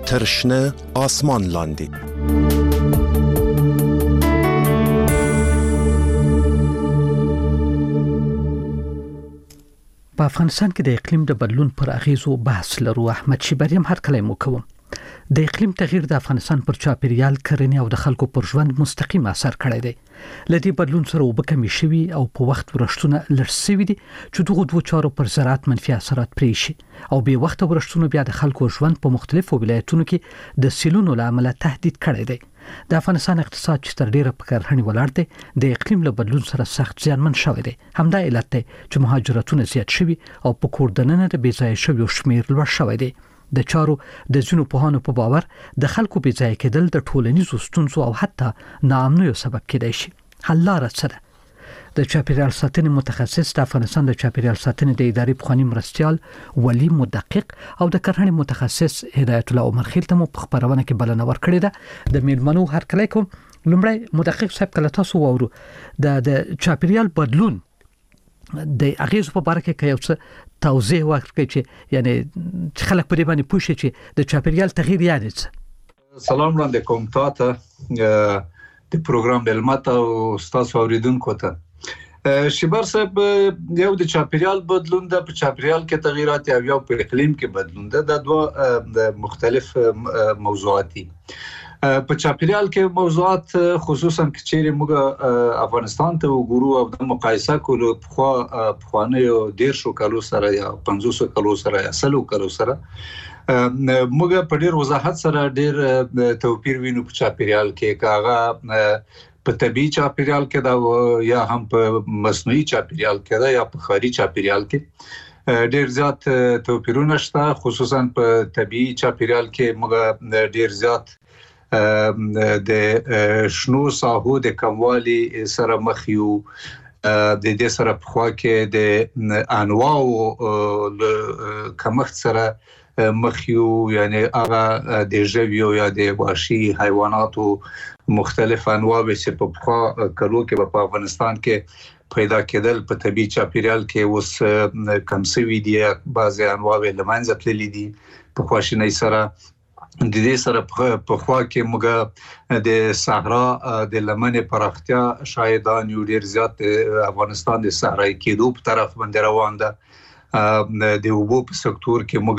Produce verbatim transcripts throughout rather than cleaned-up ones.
تر شنه آسمان لاندې. په افغانستان کې د اقلیم د بدلون پر اغیزو بحث لرو. احمد شیبریم هر کله مو کوم. د اقلیم تغییر د افغانستان پر چاپیریال، کرنې او د خلکو پر ژوند مستقیم اثر کړی دی. لدی بدلون سره وبکمې شوی او په وخت ورښتونه لړسوي دي چې دغه دوه چارو پر زراعت منفي اثرات پرې شي او به وخت ورښتونه بیا د خلکو ژوند په مختلفو ولایتونو کې د سیلونو لامل تهدید کړی دی. د افغانستان اقتصاد چې تر ډیره په کرهڼې ولاړ دی د اقلیم له بدلون سره سخت زیانمن شوی دی. همدا علت دی چې مهاجرتونه زیات شوي او په کور دننه د بېځایه شویو شمیر لوړ شوی دی. د چارو د ځینو پوهانو په باور د خلکو بېځایه کېدل د ټولنیزو ستونزو او حتی ناامنیو سبب کېدای شي. حل لاره څه ده؟ د چاپیریال ساتنې متخصص، د افغانستان د چاپیریال ساتنې د ادارې پخوانی مرستیال ولی مدقق او د کرهڼې متخصص هدایت الله عمر خیل ته مو په خبرونه کې بلنه ورکړې ده. د میلمنو هر کله کوم لومړی مدقق صاحب کله تاسو وورو د د چاپیریال بدلون د اغیز په اړه کې یو څه توضیح ورکړئ چې یعنی خلک په دې باندې پوه شي چې د چاپیریال تغییر یعنی څه. سلام وړاندې کوم تاسو د پروګرام ملمت او تاسو اوریدونکو ته. شیبر صاحب، یو د چاپیریال بدلون د په چاپیریال کې تغیرات او یو په اقلیم کې بدلون ده، د دوه مختلف موضوعات دي. په چاپیریال کې موضوعات خصوصا چې موږ افغانستان ته وګورو او د مقایسه کولو په خوانیو دیرشو کالو سره یا پنځوس کالو سره یا سلو کالو سره موږ په ډیر وضاحت سره ډیر توپیر وینو په چاپیریال کې، کاغه په طبيعي چاپیریال کې دا یا هم په مصنوعي چاپیریال کې دا یا په ښاري چاپیریال کې ډیر زیات توپیرونه شته. خصوصا په طبيعي چاپیریال کې موږ ډیر زیات د شنو ساحو د کموالي سره مخ یو. د دې سره په خوا کې د انواعو کمښت سره مخ یو، یعنی هغه د ژویو یا د وحشي حیواناتو مختلف انواع چې په خوا کلو کې په افغانستان کې پیدا کېدل په طبيعي چاپیریال کې اوس کم شوي دي. بعضي انواع له منځه تللي دي په خواشینۍ سره. د دې سره په خوا کې موږ د صحرا د لمنې پراختیا شاهدان یو. ډیر زیات افغانستان د صحرایي کېدو په طرف باندې روان ده. د اوبو په سکتور کې موږ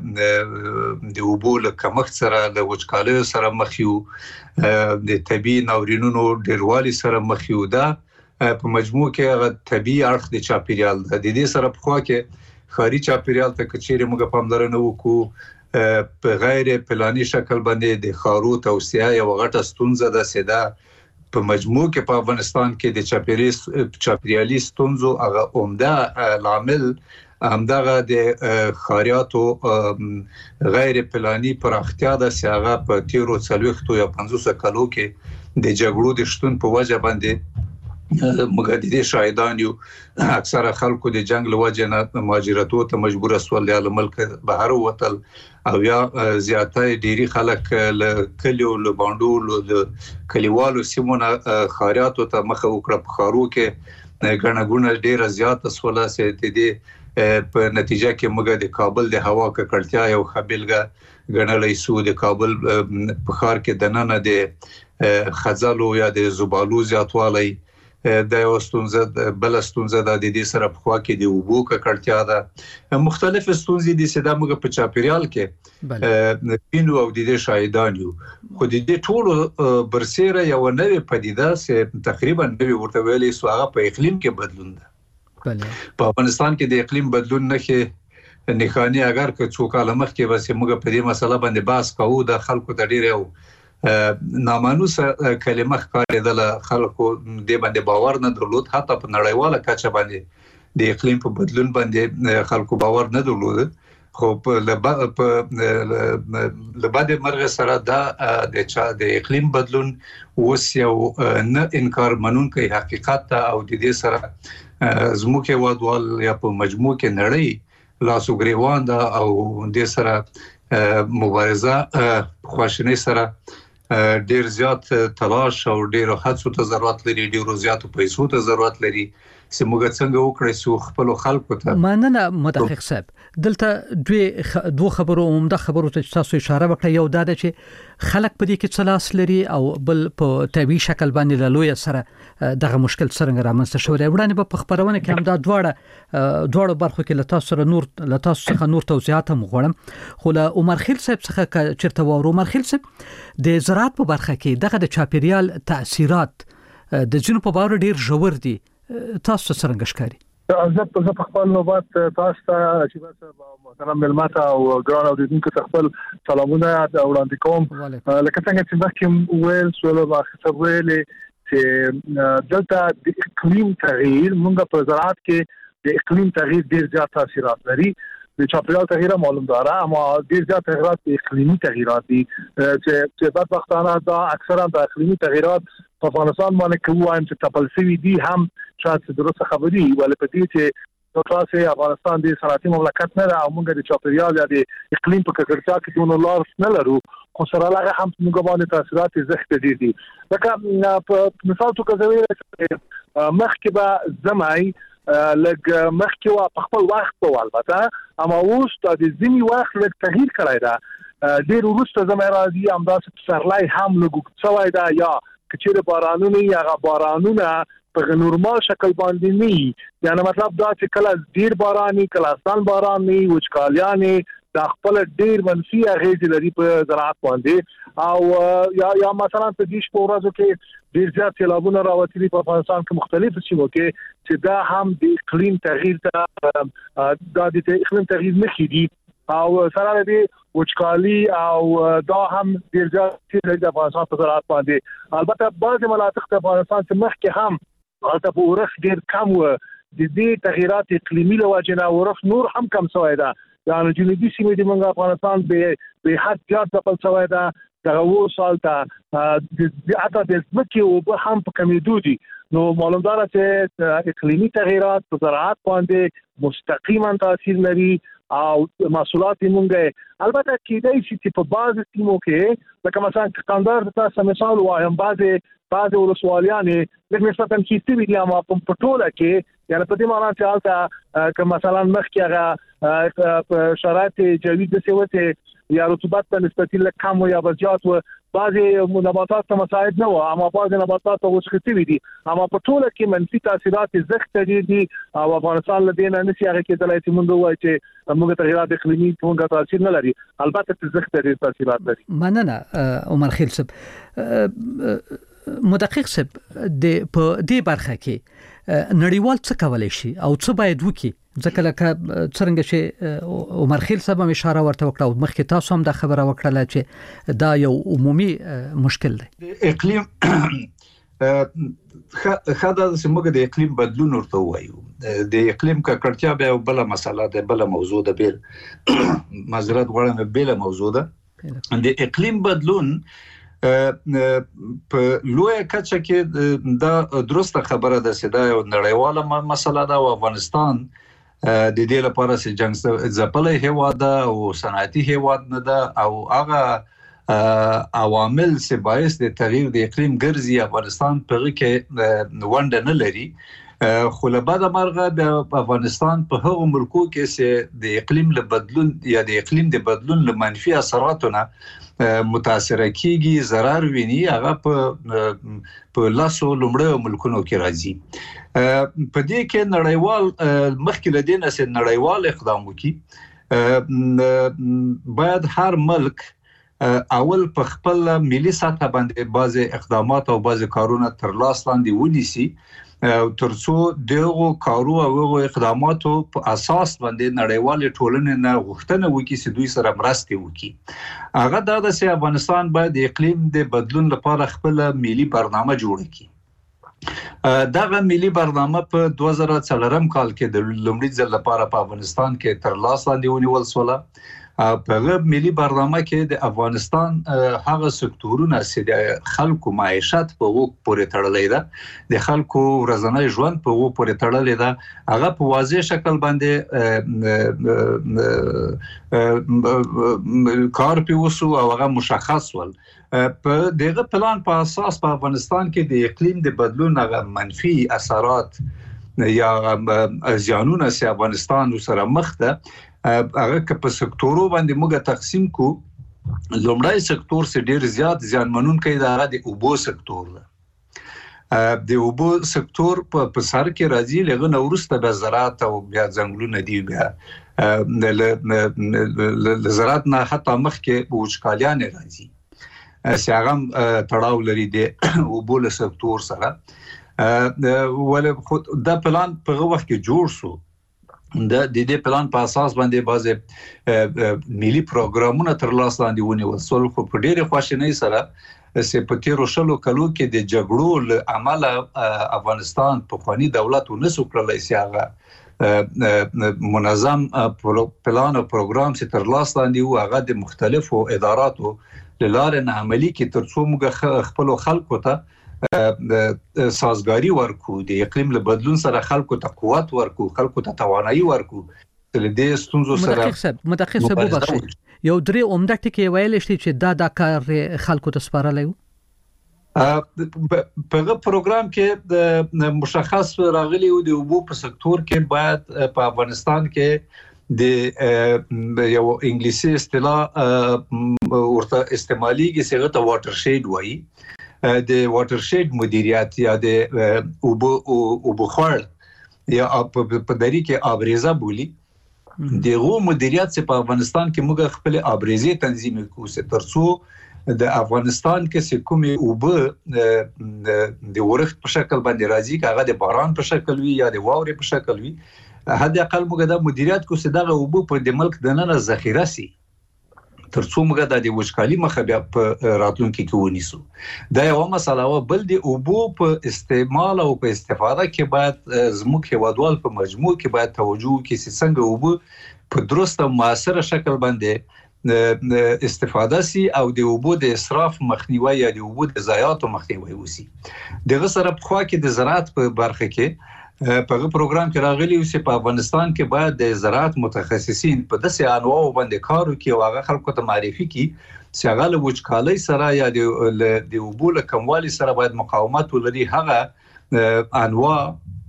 د اوبو له کمښت سره له وچکالۍ سره مخ یو، د طبيعي ناورینونو ډیروالي سره مخ یو. دا په مجموع کې هغه طبيعي اړخ د چاپیریال ده. د دې سره په خوا کې ښاري چاپیریال ته کچېره موږ پاملرنه وکړو په غیر پلاني شکل باندې د ښارو توسعه یو غټه ستونزه ده. سیده په مجموع کې په افغانستان کې د چاپیریال چاپیریالي ستونزو هغه عمده عامل همدغه د ښاریاتو غیر پلاني پراختیا ده چې هغه په تیرو څلوېښتو یا پنځوس کالو کې د جګړو د شتون په وجه باندې موږ د دې شاهدان یو. اکثره خلکو د جنگ له وجه نه مهاجرتو ته مجبور شول یا له ملک بهر وتل، او یا زیاته ډيري خلک له کلیو له باندو له کلیوالو سیمونه خاریاتو ته مخه وکړه. په خارو کې غنغونه ډیره زیاته سوله سي دي. په نتیجه کې موږ د کابل د هوا ککړتیا یو خبلګه غنلې سو. د کابل په خار کې د نن د خزالو یا د زبالو زیاتوالی د واستونزه بل ستونزه د دې سره په خوا کې د اوبو ککړتیا ده. مختلف ستونزې دي چې د موږ په چاپیریال کې پینو او د دې شاهدان یو. خو د دې ټولو برسېره یو نوې پدیده چې تقریبا نوې ورته ویلې سو هغه په اقلیم کې بدلون ده. په افغانستان کې د اقلیم بدلون نه کې نښانې اگر که څو کاله مخکې بس موږ په دې مسله باندې بحث کوو، د خلکو د ډیر یو نامانوسه کلمه ښکارېدله. خلکو دې باندې باور نه درلود، حتی په نړیواله کچه باندې د اقلیم په بدلون باندې خلکو باور نه درلود. خو په لبعد مرغ سره دا د چا د اقلیم بدلون اوس یو نه انکار منونکی حقیقت ته او د دې سره زموږ هیوادوال یا په مجموع کې نړۍ لاسو ګریوان ده او د سره مبارزه خواشینۍ سره ډیر زیات تلاش او ډیر هڅو ته ضرورت لري، ډیر زیات پیسو ته ضرورت لري. سموږ څنګه وکړي سو خپل خلکو ته مننه مدقق صاحب دلته دوی دوه خبرو عمده خبرو ته تاسو اشاره وکړه یو دا ده چې خلک په دې کې څلاس لري او بل په طبي شکل باندې له لوی سره دغه مشکل څنګه رامنځته شوی وړاندې په خبرونه کې هم دا دواړه دواړو برخو کې له تاسو سره نور له تاسو څخه نور توضیحات هم غواړم خو له عمر خیل صاحب څخه چرته وورو عمر خیل صاحب د زراعت په برخه کې دغه د چاپیریال تاثیرات د جنو په باور ډیر ژور دي تاسو څنګه ښکاري زه په خپل نوبت تاسو ته چې تاسو محترم ملمت او ګران اوریدونکو ته خپل سلامونه وړاندې کوم لکه څنګه چې مخکې ویل سول ما خبر ویل چې دلته د اقلیم تغییر موږ په زراعت کې د اقلیم تغییر ډیر زیات تاثیرات لري د چاپیریال تغییر معلوم داره اما ډیر زیات تغیرات اقلیمی تغیرات دي چې چې بدبختانه دا اکثرا د اقلیمی تغیرات په افغانستان باندې کوم چې تپلسوي دي هم شاید درسته خبري ولې په دې چې تاسو افغانستان د صنعتي مملکت نه او موږ د چاپیریال یا د اقلیم په ککړتیا کې دونه لار نه لرو خو سره هغه هم موږ باندې تاثیرات زیات دي دي لکه په مثال تو کوي مخکې به زمای لګ مخکې وا په خپل وخت په البته اما اوس د ځینی وخت لګ تغییر کړی دا ډیر وروسته زمای راځي همداسې سرلای هم لګو څوای دا یا کچېره بارانونه یا بارانونه په نورمال شکل باندې نه یعنی مطلب دا چې کله ډیر باراني کله ځان باراني وچکالیانه د خپل ډیر منفي اغیز لري په زراعت باندې او یا یا مثلا په دې شپه ورځو کې ډیر زیات سیلابونه راوتلي په افغانستان کې مختلف سیمو کې چې دا هم د اقلیم تغییر ته د اقلیم تغییر نه کیدي او سره دې وچکالي او دا هم ډیر زیات د افغانستان په زراعت باندې البته بعض مناطق د افغانستان چې مخکې هم البته په ورخ ډیر کم و د دې تغیرات اقلیمي له وجې نه ورخ نور هم کم شوی دا یعنی جنوبي سیمې د منګ افغانستان به به حد زیات ځپل شوی دا دغه و سال ته د اته د ځمکې او به هم په کمیدو دي نو معلوم ده چې اقلیمي تغیرات په زراعت باندې مستقیما تاثیر لري او محصولات مونږه البته کېدای شي چې په بعض سیمو کې لکه مثلا کندهار تاسو مثال وایم بعض بعض ولسوالیانې لکه نسبتا کیسې دي اما په ټوله کې یعنی په دې معنی چې حالت که مثلا مخکې هغه شرایط جوی د سیوته یا رطوبت په نسبت له کم یا بزیات و بعضی نباتات ته مساعد نه و اما بعضی نباتات ته وسختي دي اما په ټوله کې منفي تاثیرات زغت دي او افغانستان له دینه نشي هغه کې دلایل چې مونږ وایي چې موږ تغیرات اقلیمي څنګه تاثیر نه لري البته زغت دي تاثیرات لري مننه عمر خیل صاحب مدقق صاحب د په دې برخه کې نړیوال څه کولای شي او څه باید وکړي ځکه لکه څنګه چې عمر خیل صاحب هم اشاره ورته وکړه او مخکې تاسو هم د خبره وکړه چې دا یو عمومي مشکل دی اقلیم خاطر سمګه د اقلیم بدلون ورته وایو د اقلیم ککړتیا به بل مسله ده بل موضوع ده بیل معذرت غواړم بیل موضوع ده د اقلیم بدلون په لوی کچه کې دا درسته خبره ده چې دا یو نړیواله مسله ده او افغانستان د دې لپاره چې جنگ ځپلې هیواد او صنعتي هیواد نه ده او هغه عوامل چې باعث د تغییر د اقلیم ګرځي افغانستان په کې ونډه نه لري خو له بعد مرغه د افغانستان په هغو ملکو کې چې د اقلیم له بدلون یا د اقلیم د بدلون له منفي اثراتونه متاثر کیږي ضرر ویني هغه په په لاسو لومړی ملکونو کې راځي په دې کې نړیوال مخکې لدینه چې نړیوال اقدام وکړي باید هر ملک اول په خپل ملي سطح باندې بعضي اقدامات او بعضي کارونه تر لاس لاندې ونیسي ترڅو دغه کارو او اقداماتو په اساس باندې نړیوال ټولنې نه غوښتنه وکړي چې دوی سره مرسته وکړي هغه دا د افغانستان باید د اقلیم د بدلون لپاره خپل ملي برنامه جوړ کړي دغه ملي برنامه په دوه زره څلورم کال کې د لومړي ځل لپاره په افغانستان کې تر لاس لاندې ونیول شو په ملي برنامه کې د افغانستان هغه سکتورونه چې د خلکو معیشت په وګ پورې تړلې ده د خلکو ورځنی ژوند په وګ پورې تړلې ده هغه په واضح شکل باندې کار پیوسو او هغه مشخص ول په دغه پلان په اساس په افغانستان کې د اقلیم د بدلون هغه منفي اثرات یا ځانونه سي افغانستان سره مخ ده هغه په سکتورو باندې موږ تقسیم کو لومړی سکتور سي ډیر زیات ځانمنون کوي دا د اوبو سکتور ده د اوبو سکتور په سر کې راځي لغه نورسته به زراعت او بیا ځنګلونه دی بیا د زراعت نه حتی مخ کې وچکالیان راځي سیاغم تړاو لري د اوبو سکتور سره ول دا پلان په وخت کې جوړ شو د دې پلان په اساس باندې بازه ملي پروګرامونه تر لاس لاندې ونیول سول خو په ډېر خواشینۍ سره سپتیر شلو کلو کې د جګړو له عمله افغانستان په خواني دولت ونسو کړلای سیاغه منظم پلان او پروګرام چې تر لاس لاندې و هغه د مختلفو اداراتو لاره نه عملی کې ترڅو موږ خپل خلکو ته سازګاری ورکو د اقلیم له بدلون سره خلکو ته قوت ورکو خلکو ته توانایي ورکو د دې ستونزو سره مدقق صاحب وبخښئ یو درې عمده ټکي ویل شي چې دا د کار خلکو ته سپارلای وو په پروګرام کې د مشخص راغلي او د اوبو په سکتور کې باید په افغانستان کې د یو انګلیسي اصطلاح ورته استعماليږي چې ته واټر شید وایي د واټر شید مدیریت یا د اوبو اوبو خړ یا په دری کې ابریزه بولی دغه مدیریت چې په افغانستان کې موږ خپل ابریزه تنظیم کوو چې ترڅو د افغانستان کې کومې اوبه د ورښت په شکل باندې راځي هغه د باران په شکل وي یا د واورې په شکل وي هدا اقل موږ د مدیریت کو سداغه اوبو په د ملک دننه ذخیره سي ترڅو موږ د وچکالي مخه بیا په راتلونکو کې ونیسو دا یو مسله و بل د اوبو په استعمال او په استفاده کې باید زموږ هیوادوال په مجموع کې باید توجه وکړي چې څنګه اوبو په درست او موثر شکل باندې استفاده سي او د اوبو د اسراف مخنیوي یا د اوبو د ضایعاتو مخنیوي وسی دغه سره په خوا کې د زراعت په برخه کې په پروګرام کې راغلي او چې په افغانستان کې باید د زراعت متخصصین په داسې انواع باندې کار وکړي او هغه خلکو ته معرفي کړي چې هغه له وچکالۍ سره یا د اوبو له کموالي سره باید مقاومت ولري هغه انواع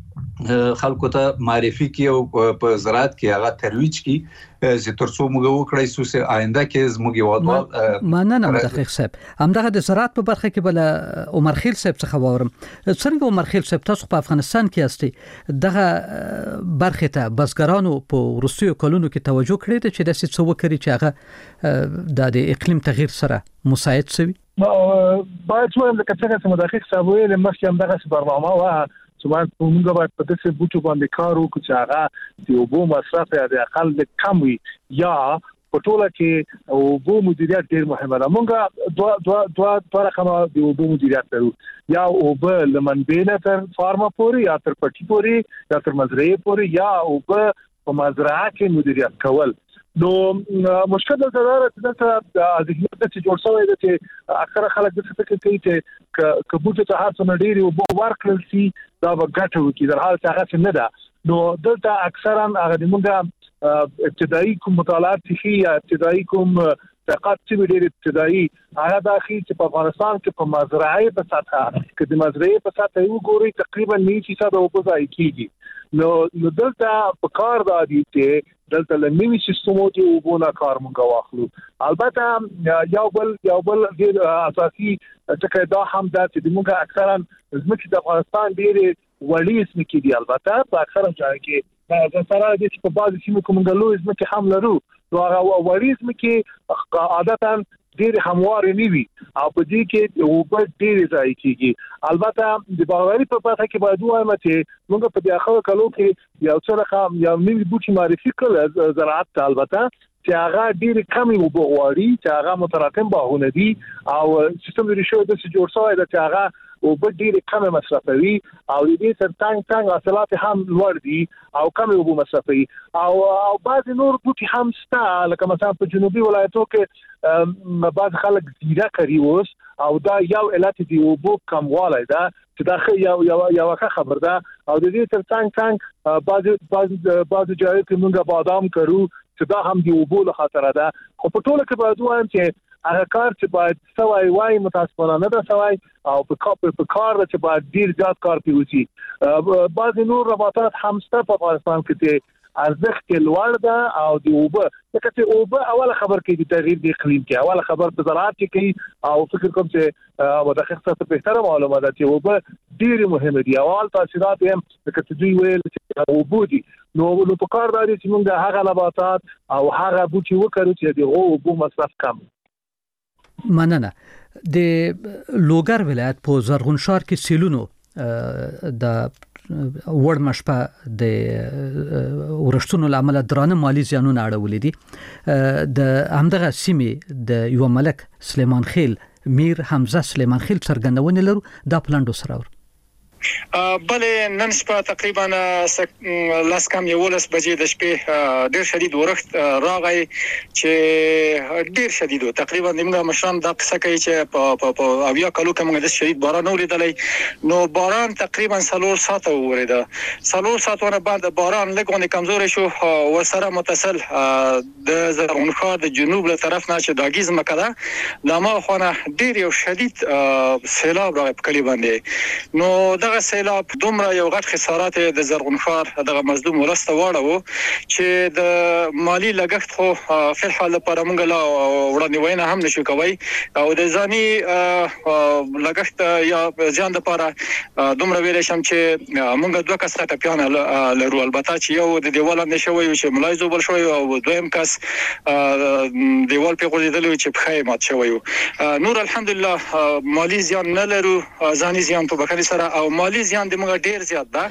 خلکو ته معرفي کړي او په زراعت کې هغه ترویج کړي چې ترڅو موږ وکړای شو چې آینده کې زموږ یوادوال مننه مدقق صاحب همدغه د زراعت په برخه کې بل عمر خیل صاحب څخه واورم څنګه عمر خیل صاحب تاسو په افغانستان کې یاستئ دغه برخه ته بزګرانو په وروستیو کلونو کې توجه کړې ده چې د څه وکړي چې هغه د اقلیم تغییر سره مساعد شي باید وایم د کتنه چې مدقق صاحب ویل مخکې هم دغه برنامه و چې موږ باید په داسې بوټو باندې کار وکړو چې هغه د اوبو مصرف یا د اقل کم وي یا په ټوله کې اوبو مدیریت ډیر مهمه ده موږ دوا دوا دوا دوا رقم د اوبو مدیریت لرو یا اوبه لمنبې نه تر فارما پورې یا تر پټي پورې یا تر مزرعه پورې یا اوبه په مزرعه کې مدیریت کول نو مشکل دا ده چې د ذهنیت چې جوړ شوی دی چې اکثره خلک د څه فکر کوي چې کبوت ته هر څه ډېری او بو ورکل سي دا وګټو کې در حال څنګه نه ده نو دلته اکثرا هغه د موږ ابتدایي کوم مطالعات شي یا ابتدایي کوم دقت چې ډېر ابتدایي هغه د اخی چې په افغانستان کې په مزرعه په سطح کې د مزرعه په سطح یو ګوري تقریبا نه شي دا او په ځای کېږي نو نو دلته په کار د دي چې دلته لنوي سیستمو ته وګونه کار مونږ واخلو البته یو بل یو بل ډیر اساسي څه دا هم دا چې موږ اکثرا زموږ د افغانستان ډیر وړي اسم کې دي البته په اکثرا ځای کې دا سره د په بعض سیمو کوم غلو اسم کې هم لرو نو هغه وړي اسم کې عادتا ډیر هموار نه وي او په دې کې اوبه ډیر ځای کېږي البته د باوري په پاتہ کې باید وایم چې موږ په دې اخر کلو کې یو څه رقم یو نوی بوټي معرفي کړل زراعت البته چې هغه ډیر کمی اوبه غواړي چې هغه متراکم باغونه دي او سیستم لري شو د جوړ شوی د چې هغه او په ډیره کم مصرفوي او دې تر څنګ څنګه حاصلات هم لوړ دي او کم اوبه مصرفوي او او بعض نور بوټي هم ستا لکه مثلا په جنوبي ولایتو کې بعض خلک زیره کوي اوس او دا یو علت دی اوبه کموالی ده چې دا یو یو یو خبر ده او دې تر څنګ څنګ بعض بعض بعض ځایو کې موږ بادام کرو چې دا هم دی اوبه له خاطر ده خو په ټوله کې باید وایم چې هغه کار چې باید سوای وای متاسفانه نه ده سوای او په کار په کار چې باید ډیر زیات کار کوي. بعض نور نباتات هم شته په افغانستان کې ارزښت لوړ ده او د اوبه ځکه چې اوبه اوله خبر کوي د تغییر د اقلیم کې، اوله خبر په زراعت کې کوي او فکر کوم چې مدقق څه به تر معلومه ده چې اوبه ډیر مهمه دي. اول تاثیرات هم ځکه چې ویل چې اوبه دي نو نو په کار دی چې موږ هغه نباتات او هغه بوټي وکړو چې د اوبو مصرف کم. مننه. د لوګر ولایت په زرغونشار کې سیلونو د وړ مشپه د ورښتونو لامل درانه مالی زیانونه اړولې دي. د همدغه سیمې د یو ملک سلیمان خیل میر حمزه سلیمان خیل څرګندونه لرو دا پلاندو سره ور بلې نن شپه تقریبا لاس کم یولس بجې د شپې ډېر شدید ورښت راغی چې ډېر شدید و. تقریبا موږ مشران دا قصه کوي چې په په اویا کلو کې موږ د شدید باران ولیدلې. نو باران تقریبا څلور ساعته وریده. څلور ساعتونه بعد باران لږ کمزوري شو او سره متصل د زرغونخار د جنوب له طرف نه چې داګیز مکه ده ما خونه ډېر یو شدید سیلاب راغی په کلی باندې. نو دغه سیلاب دومره یو غټ خسارات د زرغونخار دغه مظلوم ولسته واړو چې د مالی لګښت خو په حال لپاره موږ لا وړاندوینه هم نشو کوي او د ځاني لګښت یا ځان لپاره دومره ویل شم چې موږ دوه کسه ټپیان لرو. البته چې یو د دیوال نه شوی چې ملایزو بل شوی او دویم کس دیوال په غوړېدل چې په خیمات شوی. نور الحمدلله مالی زیان نه لرو، ځاني زیان په بخښنې سره او مالی زیان د موږ ډیر زیات ده.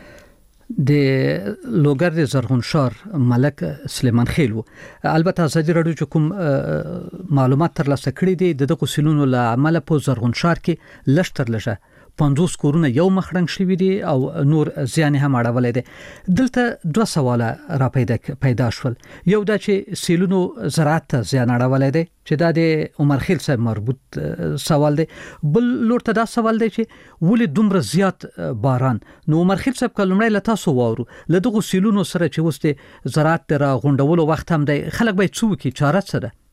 د لوګر د زرغونشار ملک سلیمان خیل و. البته ازادي راډیو چې کوم معلومات ترلاسه کړي دي د دغه سیلونو له عمله په زرغونشار کې لشتر لږه پنځوس کورونه یو مخړنګ شوي دي او نور زیان هم اړولې دي. دلته دوه سواله را پیدا پیدا شول. یو دا چې سیلونو زراعت ته زیان اړولې دي چې دا د عمر خیل سره مربوط سوال دی. بل لور ته دا سوال دی چې ولې دومره زیات باران. نو عمر خیل صاحب کلمړی له تاسو وورو له دغه سیلونو سره چې وسته زراعت را غونډولو وخت هم دی خلک باید څه وکړي، چاره څه ده؟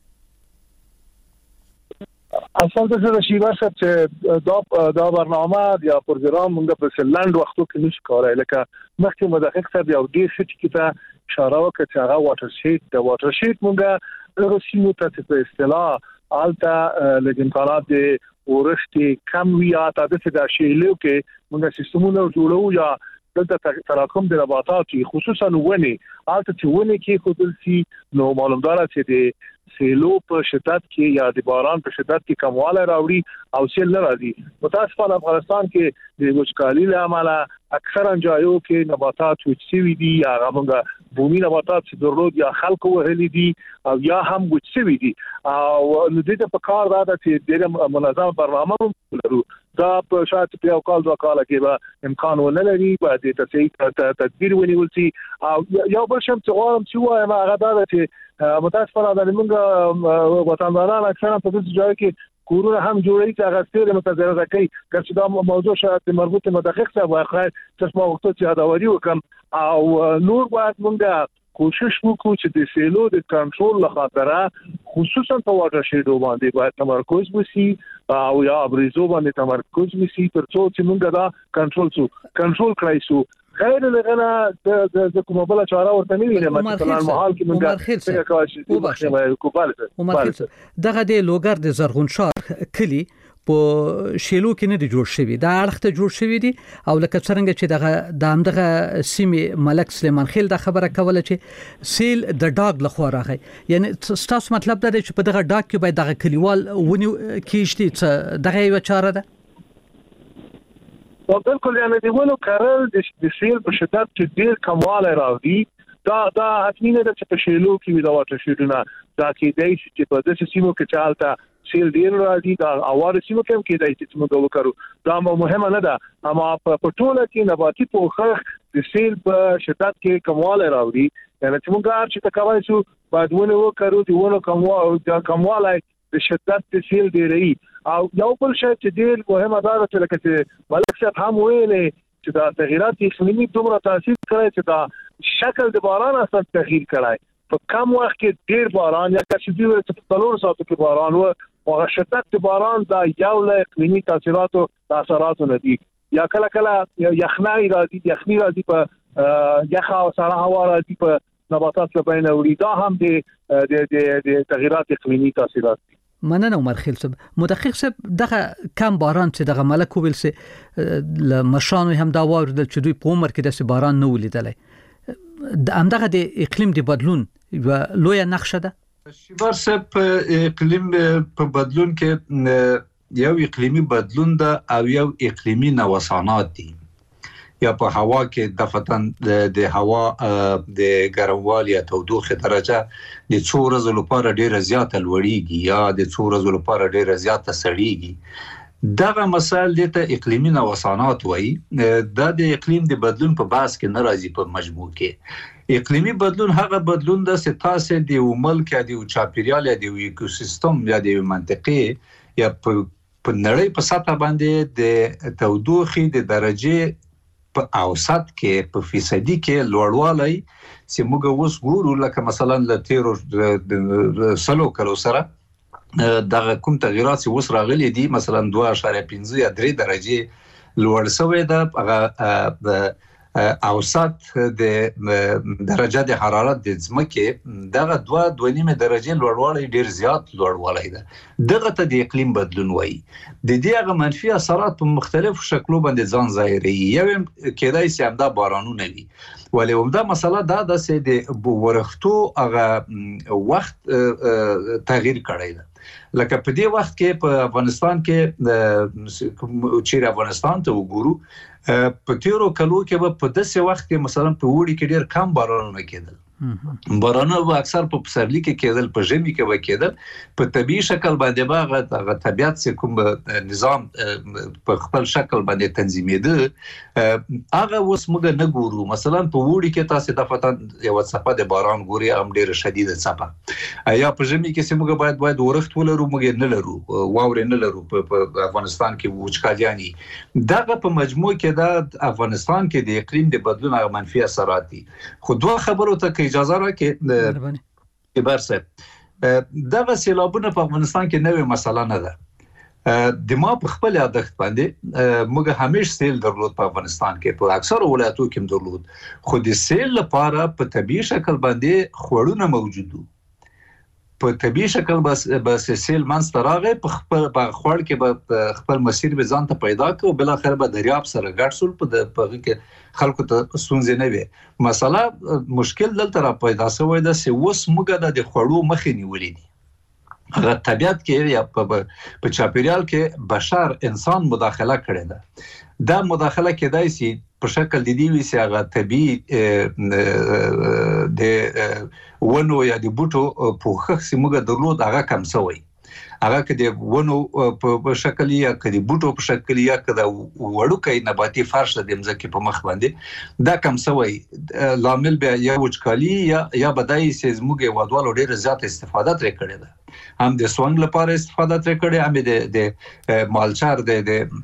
اصل د څه شي واسه چې دا دا برنامه یا پروګرام موږ په سلند وختو کې نشو کولای. لکه مخکې مدقق صاحب یو ډیر څه کې ته اشاره وکړه چې هغه واټر شیټ د واټر شیټ موږ د سیمو ته په اصطلاح الته لګنکارات د ورښتې کم ویا ته د څه د شیلو کې موږ سیستمونه جوړو یا دلته تراکم د نباتات خصوصا ونی الته چې ونی کې خودل سي نو معلومدار چې د سیلو په شدت کې یا د باران په شدت کې کمواله راوړي او سیل نه راځي. متاسفانه افغانستان کې د وچکالي له امله اکثرا ځایو کې نباتات وچوي دي یا هغه بومي نباتات چې درلود یا خلکو وهلي دي او یا هم وچوي دي او د دې په کار دا چې د منظم برنامه لرو. دا په شاته په یو کال دوه کال کې به امکان ولري باید ته تدبیر ونیول شي او یو بل شم چې غواړم چې وایم هغه دا چې متاسفانه د موږ وطنداران اکثرا په دې ځای کې کورونه هم جوړوي چې هغه ستیر متضرره کوي. که دا موضوع شاید مربوط مدقق څه وای خیر چې ما وخت چې اداوري وکم او نور باید موږ کوشش وکړو چې د سیلو د کنټرول لپاره خصوصا په واټر شیډو باندې باید تمرکز وشي او یا ابریزو باندې تمرکز وشي ترڅو چې موږ دا کنټرول شو کنټرول کړای شو. غیر لغنا د کومه بل چاره ورته نه وینم مثلا محال کې موږ څنګه کوي دغه د لوګر د زرغونشار کلی په شیلو کې نه دی جوړ شوی دا اړخته جوړ شوی دی او لکه څنګه چې دغه د همدغه سیمې ملک سلیمان خیل دا خبره کوله چې سیل د ډاګ لخوا راغی. یعنی تاسو مطلب دا دی چې په دغه ډاګ کې باید دغه کلیوال ونی کیشتي دغه یو چاره ده. بالکل یعنی دی ونو کارل د سیل په شدت کې ډیر کمواله راوړي. دا دا حتمی نه ده چې په شیلو کې دا واټر شیډونه دا کې دی چې په داسې سیمو کې چالتہ سیل ډیر راځي دا اواره سیمو کې کې دی چې موږ وکړو دا مهمه نه ده اما په ټوله کې نباتي پوښښ د سیل په شدت کې کمواله راوړي. یعنی چې موږ چې تکوای شو باید ونه وکړو دی ونه کمواله کمواله د شدت د سیل ډیري او یو بل شی چې ډیر مهمه ده چې لکه چې ملک صاحب هم ویلې چې دا تغیرات اقلیمي دومره تاثیر کوي چې دا شکل د باران اثر تغییر کوي. په کم وخت کې ډیر باران یا چې دوی په څلور ساعتو کې باران و او شدت باران دا یو له اقلیمي تاثیرات او تاثیرات نه دي یا کله کله یخنۍ راځي یخنۍ راځي په یخ او سړه هوا راځي په نباتات لبین وړي دا هم د د د تغیرات اقلیمي تاثیرات دي. مننه عمر خیل صاحب. مدقق صاحب دغه کم باران چې دغه ملک ویل سي ل مشانو هم دا واردل چې دوی په عمر کې د باران نه ولیدلای د همدغه د اقلیم د بدلون یو لوی نقشه ده. شیبار صاحب اقلیم په بدلون کې یو اقلیمي بدلون ده او یو اقلیمي نوسانات دي یا په هوا کې دفتن د هوا د ګرموالي او تودوخه درجه د څو ورځې لپاره ډیره زیاته لوړیږي یا د څو ورځې لپاره ډیره زیاته سړیږي. دغه مسائل د اقلیمي نوسانات وایي. د د اقلیم د بدلون په بحث کې ناراضي په مجموع کې اقلیمي بدلون هغه بدلون د ستاسو د یو ملک یا د یو چاپیریال یا د یو ایکوسیستم یا د یو منطقې یا په نړۍ په سطح باندې د تودوخه د درجه په اوسط کې په فیصدي کې لوړوالی چې موږ اوس ګورو لکه مثلا ل تیرو سلو کلو سره دغه کوم تغیرات چې اوس راغلي دي مثلا دوه اعشاریه پنځه یا درې درجه لوړ شوی ده هغه اوسط د درجه د حرارت د ځمکې دغه دوه دوه نیمه درجه لوړوالی ډیر زیات لوړوالی ده دغه ته د اقلیم بدلون وایي. د دې هغه منفي اثرات په مختلفو شکلو باندې ځان ظاهري یو کېدای شي همدا بارانونه وي ولې همدا مسله دا ده چې د ورښتو هغه وخت تغییر کړی ده. لکه په دې وخت کې په افغانستان کې چې افغانستان ته وګورو په تیرو کلو کې په داسې وخت کې مثلا په وړي کې ډیر کم بارانونه کېدل. بارانونه به اکثر په پسرلي کې کېدل په ژمي کې به کېدل په طبيعي شکل باندې باغه طبيعت چې کوم نظام په خپل شکل باندې تنظیمېده هغه اوس موږ نه ګورو. مثلا په وړي کې تاسو د فتن یو څپه د باران ګوري هم ډیره شدیده څپه یا په ژمي کې چې موږ باید باید ورښت ولرو موږ نه لرو واورې نه لرو په افغانستان کې وچکالیانی دغه په مجموع کې د افغانستان کې د اقلیم د بدلون هغه منفي اثرات دي. خو دوه خبرو ته اجازه راکړئ کبار صاحب دغه سیلابونه په افغانستان کې نوې مسله نه ده. د ما په خپل عادت باندې موږ همیش سیل درلود په افغانستان کې په اکثر ولایتو کې درلود خو د سیل لپاره په طبيعي شکل باندې خوړونه موجود وو په طبيعي شکل بس بس سیل منځ راغی په خپل په خوړ کې به خپل مسیر به ځان ته پیدا کړو بل اخر به دریاب سره ګډ سول په په کې خلکو ته ستونزې نه وي. مسله مشکل دلته را پیدا شوی ده چې اوس موږ د خوړو مخې نیولې دي هغه طبيعت کې یا په چاپیریال کې بشر انسان مداخله کړی ده دا مداخله کېدای شي په شکل د دې وی چې هغه طبيعي د ونو یا د بوټو پوښښ چې موږ درلود هغه کم شوی هغه کې د ونو په شکل یا کې د بوټو په شکل یا کې د وړوکې نباتي فرش د مځکې په مخ باندې دا کم شوی لامل به یا وچکالي یا یا بدایي چې موږ وادوالو ډیر زیات استفاده ترې کړې ده هم د سونګ لپاره استفاده ترې کړې هم د د مالچار د د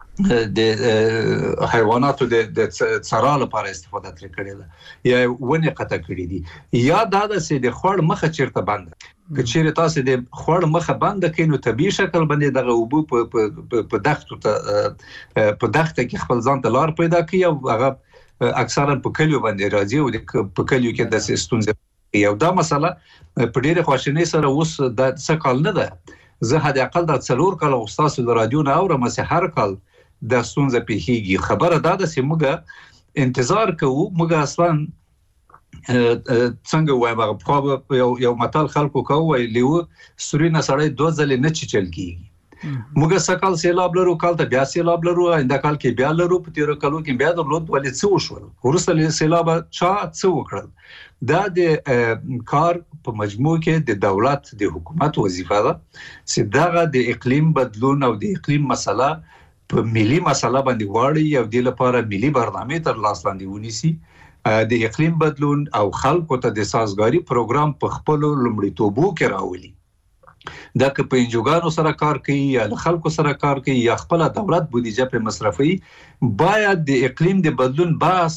د حیواناتو د څرا لپاره استفاده ترې کړې ده یا ونې قطع کړې دي یا دا د د خور مخه چیرته بند کچېره تاسو د خور مخه بند کینو طبيعي شکل باندې دغه وبو په په دښتو ته په دښته کې خپل ځان ته لار پیدا کوي او هغه اکثرا په کلیو باندې راځي او په کلیو کې د ستونزې یو دا مسله په ډېر خواشینۍ سره اوس د څه کال نه ده. زه هدا اقل د څلور کال استاد د رادیو نه اورم چې هر کال د ستونزې پیښیږي. خبره دا ده چې موږ انتظار کوو موږ اصلا څنګه وایم هغه یو یو متل خلکو کوي لیو سورینه سړی دوه ځلې نه چچل کیږي موږ سکل سیلاب لرو کال ته بیا سیلاب لرو انده کال کې بیا لرو په تیر کالو کې بیا درلود ولې څه وشول ورسره سیلاب چا څه وکړل دا د کار په مجموع کې د دولت د حکومت وظیفه ده چې دغه د اقلیم بدلون او د اقلیم مسله په ملي مسله باندې واړي او د لپاره ملي برنامه تر لاس لاندې ونیسي د اقلیم بدلون او خلکو ته د سازګاری پروګرام په خپل لومړیتوبو کې راولي دا که په انجوګانو سره کار کوي یا خلکو سره کار کوي یا خپل دولت بودیجه په مصرفي باید د اقلیم د بدلون بحث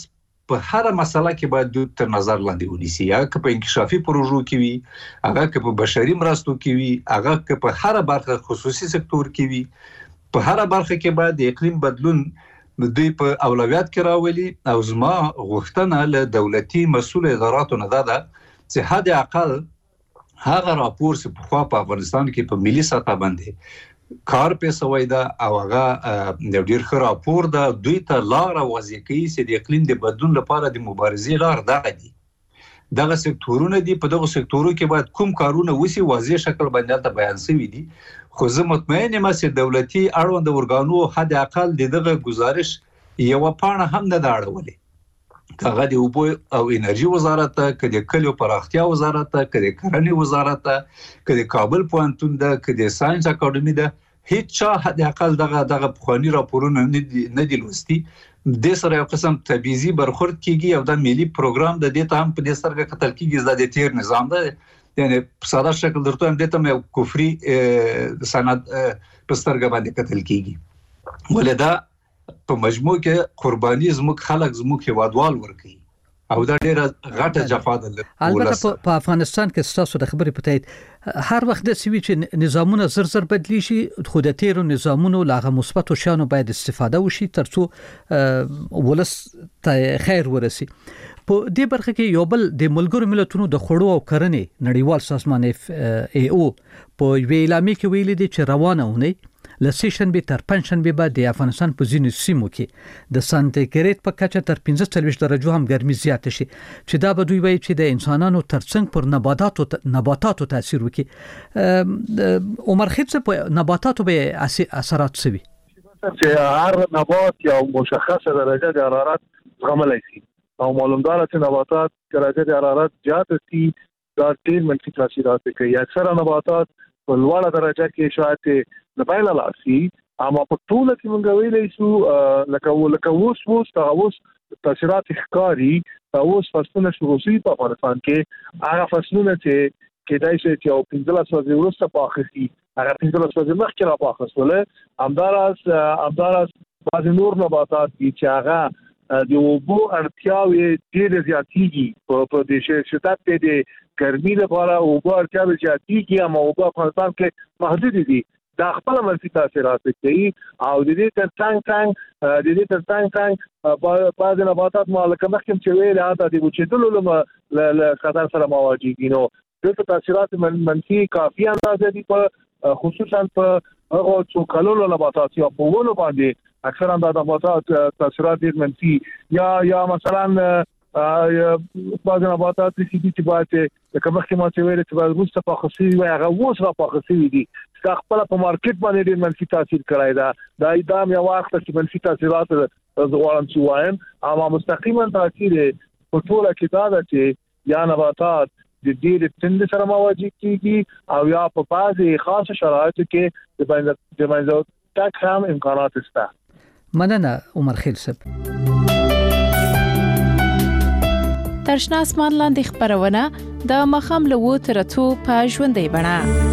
په هر مسله کې باید د تر نظر لاندې ونیسي، یا که په انکشافي پروژو کې وي، هغه که په بشري مرستو کې وي، هغه که په هر برخه خصوصي سکتور کې وي، په هر برخه کې باید د اقلیم بدلون دوی په اولویت کې راولي. او زما غوښتنه له دولتي مسؤل اداراتو نه ده چې حد اقل هغه راپور چې په خوا په افغانستان کې په ملي سطح باندې کار په سوي ده او هغه د ډیر ښه راپور ده، دوی ته لار وضع کوي چې د اقلیم د بدلون لپاره د مبارزې لار ده دي. دغه سکتورونه دي، په دغه سکتورو کې باید کوم کارونه وسی واضح شکل باندې ته بیان شوی دي. خو زه مطمئن یم چې دولتي اړوند ورګانو حد اقل دغه گزارش یو پاڼه هم نه داړولې. هغه د اوبو او انرژي وزارت ته، که د کلیو پراختیا وزارت ته، که د کرنې وزارت ته، که د کابل پوهنتون ده، که د ساينس اکاډمي ده، هیڅ چا حد اقل دغه دغه پخوانی راپورونه نه دي لوستي. د سره یو قسم تبعیضي برخورد کیږي او د ملي پروګرام د دې ته هم په دې سترګه کتل کیږي د تیر نظام ده، یعنی په ساده شکل درته هم دته یو کفري سند په سترګه باندې کتل کیږي. ولدا په مجموع کې قرباني زموږ خلک زموږ هیوادوال ورکي او دا ډیره غټه جفا ده. البته په افغانستان کې ستاسو د خبرې په تایید هر وخت د سوي چې نظامونه زر زر بدلی شي، خو د تیرو نظامونو لاغه مثبت شانو باید استفاده وشي ترڅو ولس ته خیر ورسي. په دې برخه کې یو بل د ملګرو ملتونو د خوړو او کرنې نړیوال سازمان اف ای او په ویلامي کې ویلي دي چې روانه ونی له سیشنبه تر پنځشنبه بعد د افغانستان په ځینو سیمو کې د سانتیګریډ په کچه تر پنځه څلوېښت درجو هم ګرمي زیاته شي، چې دا به دوی وایي چې د انسانانو ترڅنګ پر نباتاتو نباتاتو تاثیر وکړي. عمر خیل په نباتاتو به اثرات سوي چې هر نبات یو مشخصه درجه د حرارت زغملای شي او معلومدار چې نباتات درجه د حرارت زیات شي دا ډیر منفي تاثیرات کوي. اکثره نباتات په لوړه درجه کې شاید د بایل لاسي، اما په ټول کې موږ ویلې شو لکه لکه اوس اوس تاسو تاثیرات ښکاری تاسو فصلونه شروع شي په افغانستان کې. هغه فصلونه چې کېدای شي چې او پنځلس ورځې وروسته پاخسي، هغه پنځلس ورځې مخکې را پاخسول، همداراز همداراز بعض نور نباتات چې هغه د اوبو اړتیاوې ډېر زیاتېږي په دې شدت د ګرمۍ لپاره اوبو اړتیاوې زیاتېږي، اما اوبو افغانستان کې محدود دي. دا خپل منفي تاثیرات کوي او د دې تر څنګ څنګ د دې تر څنګ څنګ بعض نباتات مالکه مخکې چې ویل هغه د وچېدلو له خطر سره مواجه دي. نو د تاثیرات منفي کافي اندازه دي په خصوصا په هغه څو کلونو نباتات یا په ونو باندې اکثرا د نباتات تاثیرات ډېر منفي یا یا مثلا بعض نباتات چې باید د کمخې ما چې ویل چې باید وسته په خصوصي وي هغه اوس را په خصوصي دي دا خپل په مارکیټ باندې ډېر منفي تاثیر کړی دا دا ایدام یو وخت چې منفي تاثیرات زغوالم چې وایم، اما مستقیما تاثیر په ټول کې دا ده چې یا نباتات د ډېر تند سره مواجه کیږي او یا په بعضي خاص شرایطو کې د باندې د باندې تک هم امکانات شته. مننه عمر خیل صاحب. ترشنا اسمان لاندې خبرونه د مخام له و تر اتو په ژوندۍ بڼه.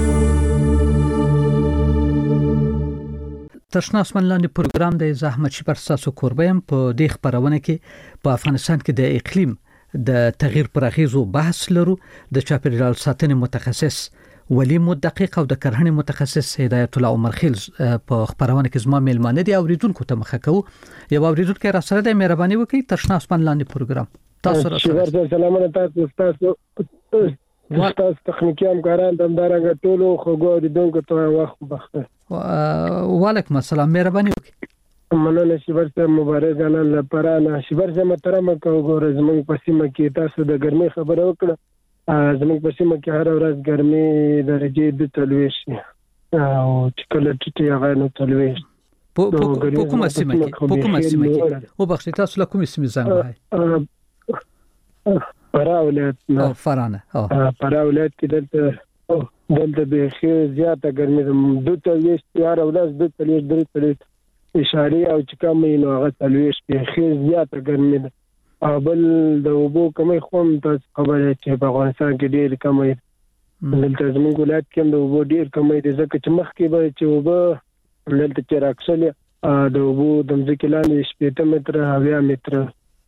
ترشنا اسمان لاندې پروګرام د زحمت شپر تاسو کوربم په دې خبرونه کې په افغانستان کې د اقلیم د تغییر پر اغیزو بحث لرو. د چاپیریال ساتنې متخصص ولی مدقق او د کرهنې متخصص هدایت الله عمر خیل په خبرونه کې زما میلمانه دي. اوریدونکو ته مخه کوو یو اوریدونکو را سره د مهرباني وکړئ ترشنا اسمان لاندې پروګرام تاسو را سره سلامونه تاسو تاسو تاسو تخنیکی همکاران دمدارنګ ټولو خوګو اوریدونکو ته وخت بخښه. وعلیکم السلام مهرباني وکړئ. مننه شبر ته مبارک نن لپاره نه شبر زه محترم کوم زمونږ په سیمه کې تاسو د ګرمۍ خبره وکړه. زمونږ په سیمه کې هر ورځ ګرمۍ درجه د تلويش او چې کله ټیټي هغه نو تلويش په کومه سیمه کې په کومه سیمه کې او بخښه تاسو له کومه سیمه زنګ وای؟ پراولت او فرانه او پراولت کې دلته دلته به خې زیاته ګرمۍ د تلويش یار ولز د تلويش درې تلويش اشاره او چې کوم نو هغه تلويش به خې زیاته ګرمۍ ده. بل د وبو کمې خوم تاسو خبره چې په افغانستان کې ډېر کمې دلته زموږ ولایت کې د وبو ډېر کمې دي ځکه چې مخکې به چې وبو دلته چې راکسل د وبو د ځمکې لاندې شپږ متره اویا متره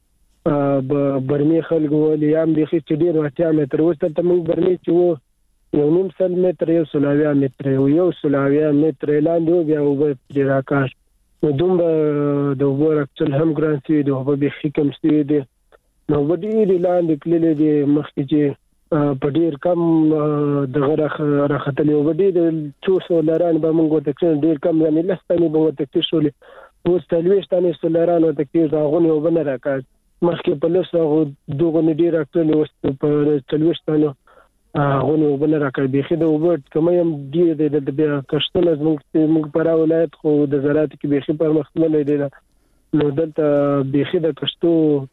برمي خلکو ولې هم د خې ډیر واتیا متر وسته ته موږ برمي چې وو یو نیم سل متر یو سلاویا متر یو سلاویا متر لاندې بیا وب د راکاش نو دومره د وګور اکچل هم ګران سي د وب به حکم سي دي نو ودی لاندې کللې دي مخکې چې په ډیر کم د غره راختلې وبدي د څو سولران به موږ ته ډیر کم یعنی لستاني به ته شولې اوس تلويشتانه سولران او تکتیز غونې وبنه راکاش مخکې په لسه دغه ډیر اکټل وست په تلويشتانه غونې وبنه راکړي بيخي د وبټ کوم يم دی د بیا کشتل از موږ موږ پر ولایت خو د زراعت کې بيخي پر مخمل دی نو دلته بيخي د کشتو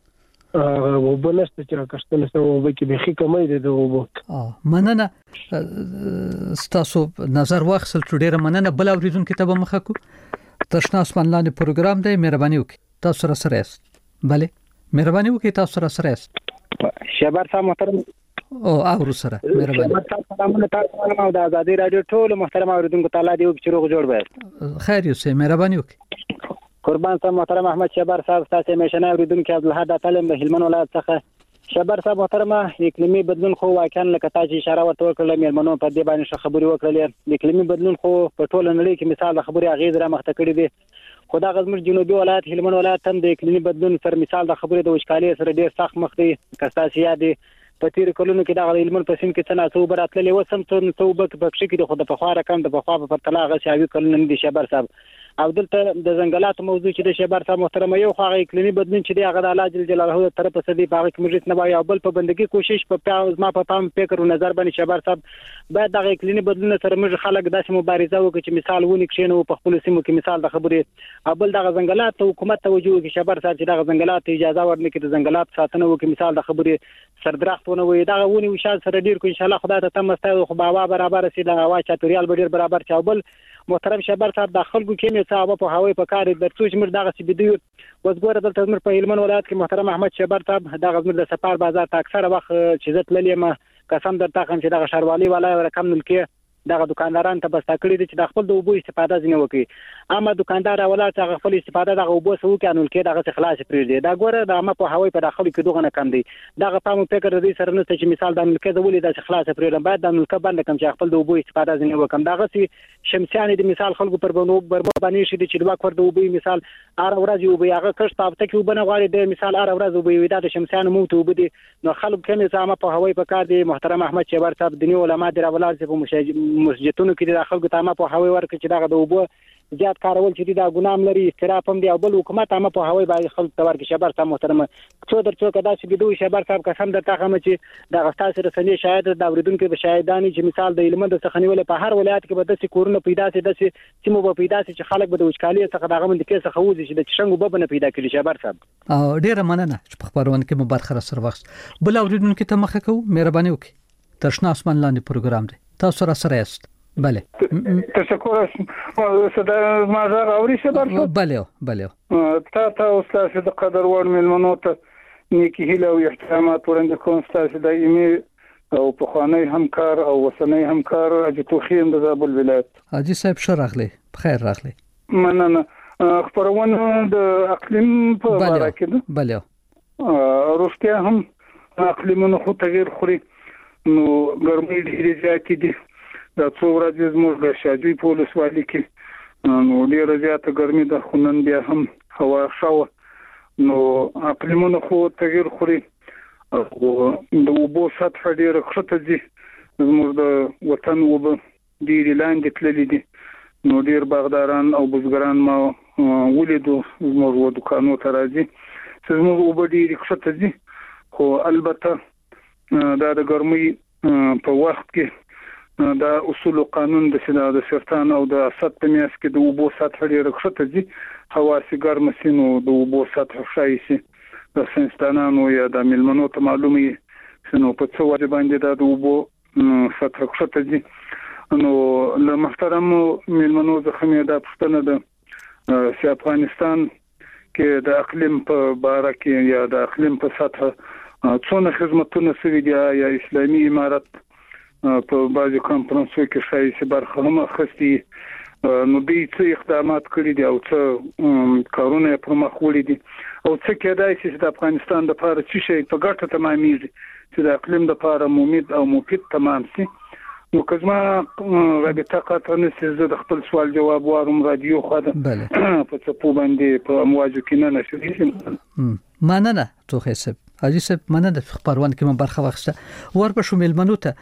وبنست چې کشتل سره وبکه بيخي کومې دی د وبټ اه مننه ستاسو نظر واخصل ډیره مننه بل اوریدونکو ته به مخه کو تشنا اسمان لاندې پروګرام دی مهرباني وکړئ تاسو سره سره است bale مهرباني وکړئ تاسو سره سره است شهبر صاحب محترم او اورو سره مهرباني سلامونه تاسو ته د آزادۍ رادیو ټول محترم اوریدونکو تعالی دی چې روغ جوړ وي خیر یوسف مهرباني وکړئ قربان صاحب محترم احمد شهبر صاحب تاسو مشنه اوریدونکو عبدالحد تعلیم د هلمند ولایت څخه شهبر صاحب محترم اقلیمی بدلون خو واقعا لکه تاسو اشاره ورته وکړل مېرمنو په دې باندې خبري وکړلې اقلیمی بدلون خو په ټول نړۍ کې مثال د خبري اغیز را مخته کړی دی خو دا غزمر جنوبي ولایت هلمند ولایت هم د اقلیمی بدلون سره مثال د خبري د وشکالي سره ډیر سخت مخ دی کساسي یادي په تیر کلونو کې د هلمند په سیم کې څنګه څو براتلې وسم څو څو بک بخښ کې د خود په خوا رقم د بخوا په پرتلا غشاوي کلونه دي شهبر صاحب او دلته د ځنګلات موضوع چې د شهبر صاحب محترم یو خو اقلیمی بدلون چې دی هغه د الله جل جلاله تر په سدي باغ کې مجلس نه وای او بل په بندګي کوشش په پیاز ما په پام فکر او نظر باندې شهبر صاحب باید د اقلیمی بدلون سره موږ خلک داسې مبارزه وکړي چې مثال ونی کښینو په خپل سیمو کې مثال د خبرې او بل د ځنګلات حکومت توجه وکړي شهبر صاحب چې د ځنګلات اجازه ورنکړي د ځنګلات ساتنه وکړي مثال د خبرې سردرختونه وي دا ونی وشال سره ډیر کو ان شاء الله خدای ته تمسته خو باوا برابر سي د هوا چاپیریال ډیر برابر چاوبل محترم شهبر صاحب د خلکو کې مې صاحب په هوای په کار د څو مر دغه سي بده وزګور دلته مر په هلمند ولایت کې محترم احمد شهبر صاحب دغه مر د سفر بازار ته اکثره وخت چې زت للی ما قسم درته کوم چې دغه شروالي ولای ورکم نل کې دغه دکانداران ته بس تکړی دي چې د خپل د وبو استفاده ځنه وکړي اما دکاندار ولایت هغه خپل استفاده دغه وبو سو کې انول کې دغه خلاص پرې دي دا ګوره د اما په هوای په داخلي کې دغه نه کم دي دغه پام فکر دې سره نه چې مثال د انول کې د ولې د خلاص پرې باید د انول کې باندې کم چې خپل د وبو استفاده ځنه وکم دغه سي شمسیان د مثال خلکو پر بنو بربو باندې شي چې د واکور د وبو مثال ار ورځ وبو هغه کښ پابته کې وبنه غواړي د مثال ار ورځ وبو دا د شمسیان موته وبدي نو خلک کله چې په هوای په کار دي محترم احمد شهبر صاحب دني علما د راولات په مسجدونو کې د خلکو ته ما په هوای ورکړي چې دغه د وبو زیات کارول چې دا ګنام لري استراف هم دی او بل حکومت هم په هوای باندې خلک ته ورکړي شهبر صاحب محترم څو در څو کدا چې دوی شهبر صاحب قسم درته کوم چې د غستاسو رسنۍ شاهد د اوریدونکو به شاهدانی چې مثال د هلمند څخه نیول په هر ولایت کې به د سکورونه پیدا سي د سیمو به پیدا سي چې خلک به د وچکالي څخه دغه من د کیسه خوځي چې د چشنګو به نه پیدا کړي شهبر صاحب او ډیره مننه چې په خبرونه کې مبارخه سره وخت بل اوریدونکو ته مخه کو مهرباني وکړئ تشنا اسمان لاندې پروګرام دی تاسو سره سره است بله تشکر صدا ما زه اوري شهبر صاحب بله بله تا ته استاد د قدر ور ملمنو ته نیکی هیله او احترامات ورنده کوم استاد دایمي او په خوانی همکار او وسنی همکار اجتو خیم د زابل ولایت حاجی صاحب شرغله بخیر راغله مننه خبرونه د اقلیم په اړه کې بله روسیا هم اقلیمونو خو تغیر خوري نو ګرمي ډیره زیاتې دي دا څو ورځې زموږ د شاجوی پولیس والی کې نو ډیره زیاته ګرمي ده خو نن بیا هم هوا شاوه نو اقلیمونو خو تغیر خوري او د وبو سطح ډیره کښته دي زموږ د وطن وبو ډیره لاندې تللي دي نو ډیر باغداران او بزګران ما ولیدو زموږ و دکانو ته راځي چې زموږ وبو ډیره کښته دي خو البته دا د ګرمي په وخت کې دا اصول او قانون د سینا د سرطان او د اسد په میاس کې د وبو سطح ډیره کښته دي هوا سي ګرم سينو د وبو سطح شایسي د سنستانانو یا د ملمنو ته معلومي سينو په څو وجه باندې د وبو سطح کښته دي نو له محترم ملمنو زخمه د پښتنه د سي افغانستان کې د اقلیم په باره کې یا د اقلیم په سطح څونه خدماتونه سوي دي یا اسلامي امارت په بعضي کانفرنسو کې شایسته برخه هم اخستي نو دوی څه اقدامات کړی دي او څه کارونه پر مخ وړي دي او څه کېدای شي چې د افغانستان د لپاره چې شي په ګټه تمامېږي چې د اقلیم لپاره مفید او مفید تمام شي. نو کزما رابطه قطع نشي زه د خپل سوال جواب وارم رادیو خاطر په څپو باندې په امواجو کې نه نشي. مننه تو حساب حاجی صاحب مننه د خبرونه کې من برخه واخسته ور په شومل منوته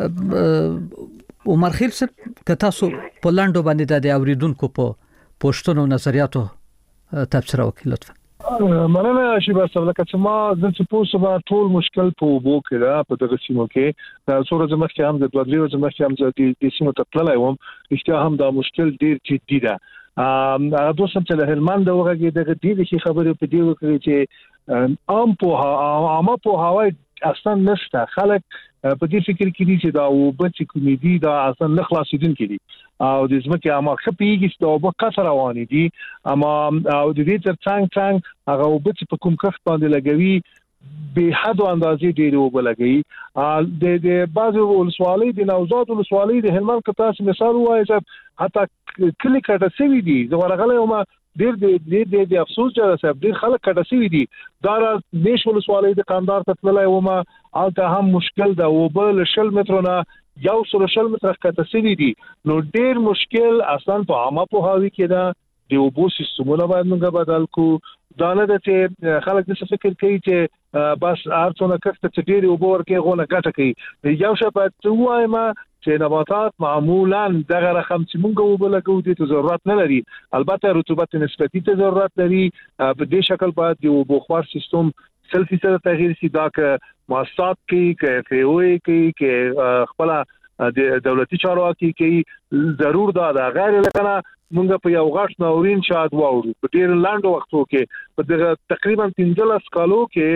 عمر خیل صاحب که تاسو په لاندو باندې د اوریدونکو په پوښتنو نظریاتو تبصره وکړئ لطفا. مننه شیبا صاحب لکه چې ما د سپوس ما ټول مشکل په وبو کې دا په دغه سیمو کې دا څوره زموږ کې هم د دوه درې زموږ کې هم د سیمو ته تللی وم اشتیا هم دا مشکل ډیر جدي ده. هغه دوه سم چې هلمند دغه کې دغه دې کې خبرې په دې وکړي چې عام په عامه په هواي اصلا نشته خلک په دې فکر کې دي چې دا وبچ کومېدي دا اصلا نه خلاصیدون کې دي او د زمکه اما خپيږي چې دا وب کثر روانې دي اما او د دې تر څنګ څنګ هغه وبچ په کوم کښ باندې لګوي به حد اندازې ډېر وب لګي د د بعضو ولسوالۍ د نوزاد ولسوالۍ د هلمند کتاس مثال وایي چې حتی کلی کټه سوي دي زه ورغله ما ډېر ډېر ډېر د افسوس جره صاحب ډېر خلک کټه سوي دي دا نش ولسوالۍ د قاندار ته تللی و ما الته هم مشکل ده و بل شل مترونه یو سل شل متر کټه سوي دي نو ډېر مشکل اصلا په عامه په هاوی کې ده د اوبو سیستمونه باید موږ بدل کو دا نه ده چې خلک د فکر کوي چې بس ارڅونه کښته چې ډېر اوبو ورکې غونه ګټه کوي یو شپه وایم چې نباتات معمولا دغه رقم چې موږ وبلګو دي ته ضرورت نه لري البته رطوبت نسبتي ته ضرورت لري په دې شکل باید د اوبو خوار سیستم سل فیصد تغییر شي دا که مؤسسات کې کې فیوي کې کې خپل د دولتي چارواکي کې ضرور دا دا غیر لکنه موږ په یو غاښ ناورین شاد واورو په ډیر لاندو وختو کې په دغه تقریبا پنځلس کالو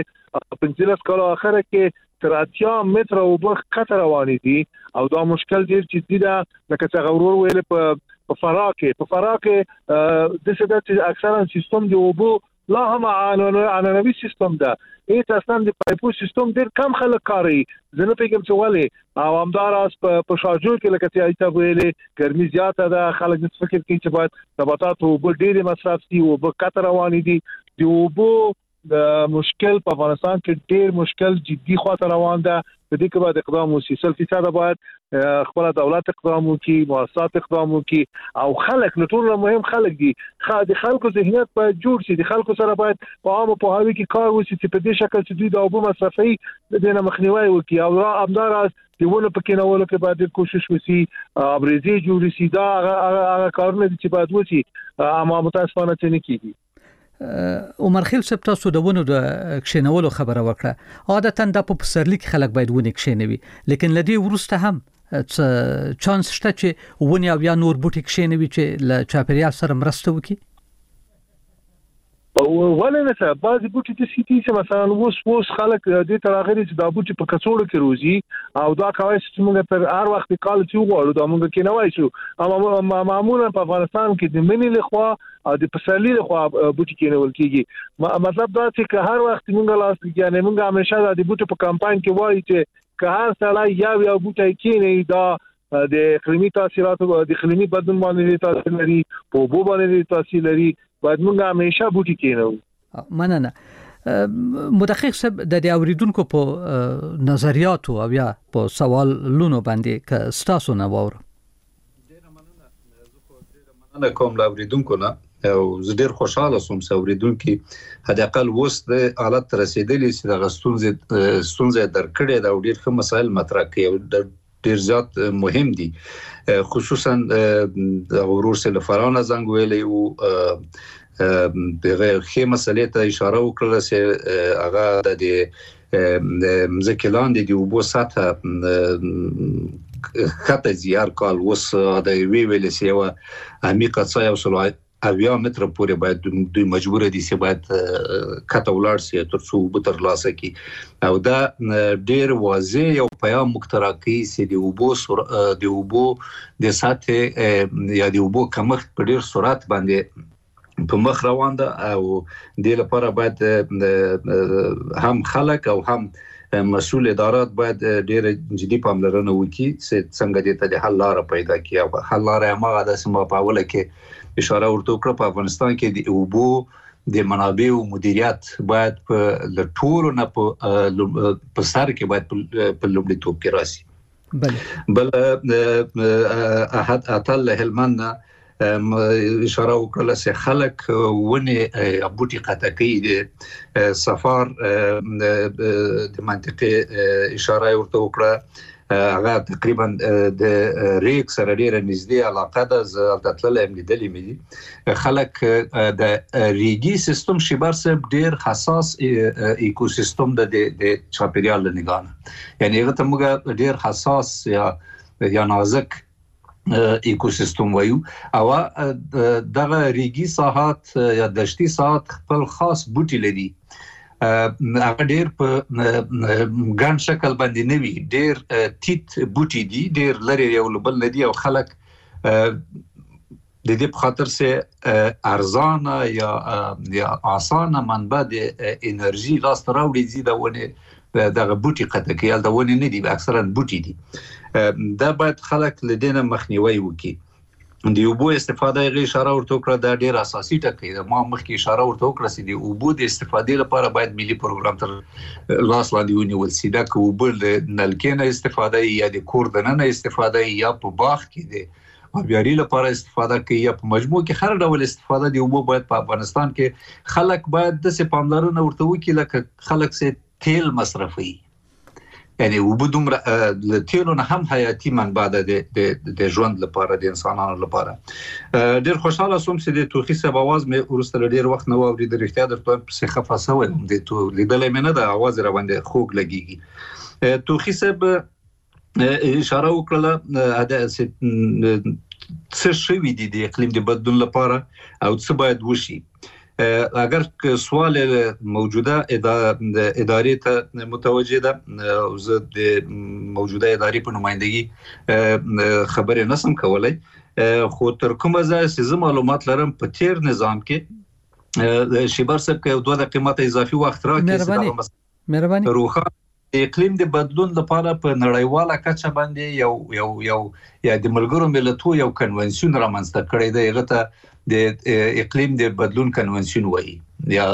کې پنځلس کالو اخره کې تر اتیا متر او بخ کتر روانې دي او دا مشکل ډیر جدي ده لکه څنګه غرور ویل په په فراکه په فراکه د څه د اکثرا سیستم دی وبو لا هم عنعنوي سیستم ده ایت اصلا د پایپو سیستم ډیر کم خلک کاروي زنه پیګم چې ولې او همدار اس په شارجو کې لکه چې ایت ویلې ګرمي زیاته ده خلک د فکر کوي چې باید نباتات او ډیر مصرف دي او په کتر روانې دي دی وبو د مشکل په افغانستان کې ډیر مشکل جدي خاطر روان ده په دې کې باید اقدام وشي سل فیصد باید خپل دولت اقدام وکړي مؤسسات اقدام وکړي او خلک نو ټول مهم خلک دي د خلکو ذهنیت باید جوړ شي د خلکو سره باید په عامه په هاوی کې کار وشي چې په دې شکل چې دوی د اوبو مصرفي د دې نه مخنیوي وکړي او همدار دیونه پکې نه ولکه باید کوشش وشي ابرزي جوړ شي دا هغه کارونه چې باید وشي اما متاسفانه چې نه کیږي. عمر خیل صاحب تاسو د ونو د کښینولو خبره وکړه عادتاً د په پسرلی کې خلک باید ونه کښینوي لیکن لدی ورسته هم چانس شته چې ونی او یا نور بوټي کښینوي چې له چاپیریال سره مرسته وکړي ولې نه څه بعضی بوټي د سیټي چې مثلا وس وس خلک د تراغري چې د بوټي په کڅوړو کې روزي او دا کوي چې موږ پر هر وخت کال چې وګورو دا موږ کې نه وای شو اما معمولا په افغانستان کې د منی لخوا او د پسرلی لخوا بوټي کې نه ول کېږي مطلب دا چې هر وخت موږ لاس یعنی موږ همیشه د بوټي په کمپاین کې وایي چې که هر سړی یو یو بوټي کې نه دا د اقلیمي تاثیراتو د اقلیمي بدلون باندې تاثیر لري په اوبو باندې تاثیر لري باید موږ همیشه بوټي کېنو. مننه مدقق صاحب د دې اوریدونکو په نظریاتو او یا په سوالونو باندې ک ستاسو نه وور ډیر مننه زه مننه کوم لا اوریدونکو نه او زه ډیر خوشاله سوم چې اوریدونکو هدا اقل وس د حالت رسیدلې چې د غستونځ ستونزې درکړې دا ډیر ښه مسایل مطرح کوي ډیر زیات مهم دي خصوصا د ورور سره فرانه زنګ ویلې او دغه خې مسلې ته اشاره وکړه چې هغه د مزکلان د وبو ساته خطه زیار کال وس د وی ویل سی او عمیقه څه یو سلوای اویا متر پورې باید دوی مجبور دي چې باید کته ولاړ سي تر څو بتر لاسه کی او دا ډیر واضح یو پیغام مخترقي سي دی وبو دی وبو د ساته یا دی وبو کمښت په ډیر سرعت باندې په مخ روان ده او د لپاره باید هم خلک او هم مسؤل ادارات باید ډیر جدي پاملرنه وکړي چې څنګه دې ته د حل لار پیدا کړي او حل لار هغه د سم په اوله کې اشاره ورته وکړه په افغانستان کې د اوبو د منابعو مدیریت باید په لټولو نه په سر کې باید په لومړیتوب کې راشي. بل احد اتل هلمند اشاره وکړه چې خلک ونه بوټي قطع کوي. د سفار د منطقه اشاره ورته وکړه، هغه تقریبا د ریک سره ډیره نږدې علاقه ده. زه هلته تللی یم، لیدلي مې دي. خلک د ریګي سیستم شیبر صاحب ډیر حساس ایکوسیستم ده د چاپیریال له نګاه نه، یعنې هغه ته موږ ډیر حساس یا یا نازک ایکوسیستم وایو. او دغه ریګي ساحات یا دشتي ساحات خپل خاص بوټي لري. هغه ډیر په ګڼ شکل باندې نه وي، ډیر تیت بوټي دي، ډیر لري یو له بل نه دي، او خلک د دې په خاطر سه ارزانه یا یا اسانه منبع د انرژي لاس ته راوړي دي د ونه دغه بوټي قطع کوي. د ونه نه دي، اکثرا بوټي دي. دا باید خلک له دې نه مخنیوي وکړي. د اوبو استفاده یې اشاره ورته وکړه، دا ډیر اساسي ټکی ده. ما مخکې اشاره ورته وکړه چې د اوبو د استفادې لپاره باید ملي پروګرام تر لاس لاندې ونیول شي. دا که اوبه له نلکې نه استفاده یا د کور دننه استفاده یا په باغ کې د آبیاري لپاره استفاده کوي یا په مجموع کې هر ډول استفاده د اوبو باید په افغانستان کې خلک باید داسې پاملرنه ورته وکړي لکه خلک چې تیل مصرفوي. یعنی اوبه دومره له تیلو نه هم حیاتي منبع ده د ژوند لپاره، د انسانانو لپاره. ډیر خوشاله سوم چې د توخي صاحب اواز مې وروسته له ډیر وخت نه واورېد. رښتیا درته وایم پسې خفه سوی وم، د تو لیدلی مې نه ده، اواز یې راباندې خوږ لګېږي. توخي صاحب اشاره وکړله څه شوي دي د اقلیم د بدلون لپاره او څه باید وشي. اگر سوال موجوده ادارې ته متوجه ده، زه د موجوده ادارې په نمایندګي خبرې نسم کولای، خو تر کومه ځایه چې زه معلومات لرم په تیر نظام کې شیبر صاحب که یو دوه دقیقې ماته اضافي وخت راکړي، مهرباني روښانه د اقلیم د بدلون لپاره په نړیواله کچه باندې یو یو یو یا د ملګرو ملتونو یو کنونسیون رامنځته کړی دی. هغه ته د اقلیم د بدلون کنونسیون وایي، یا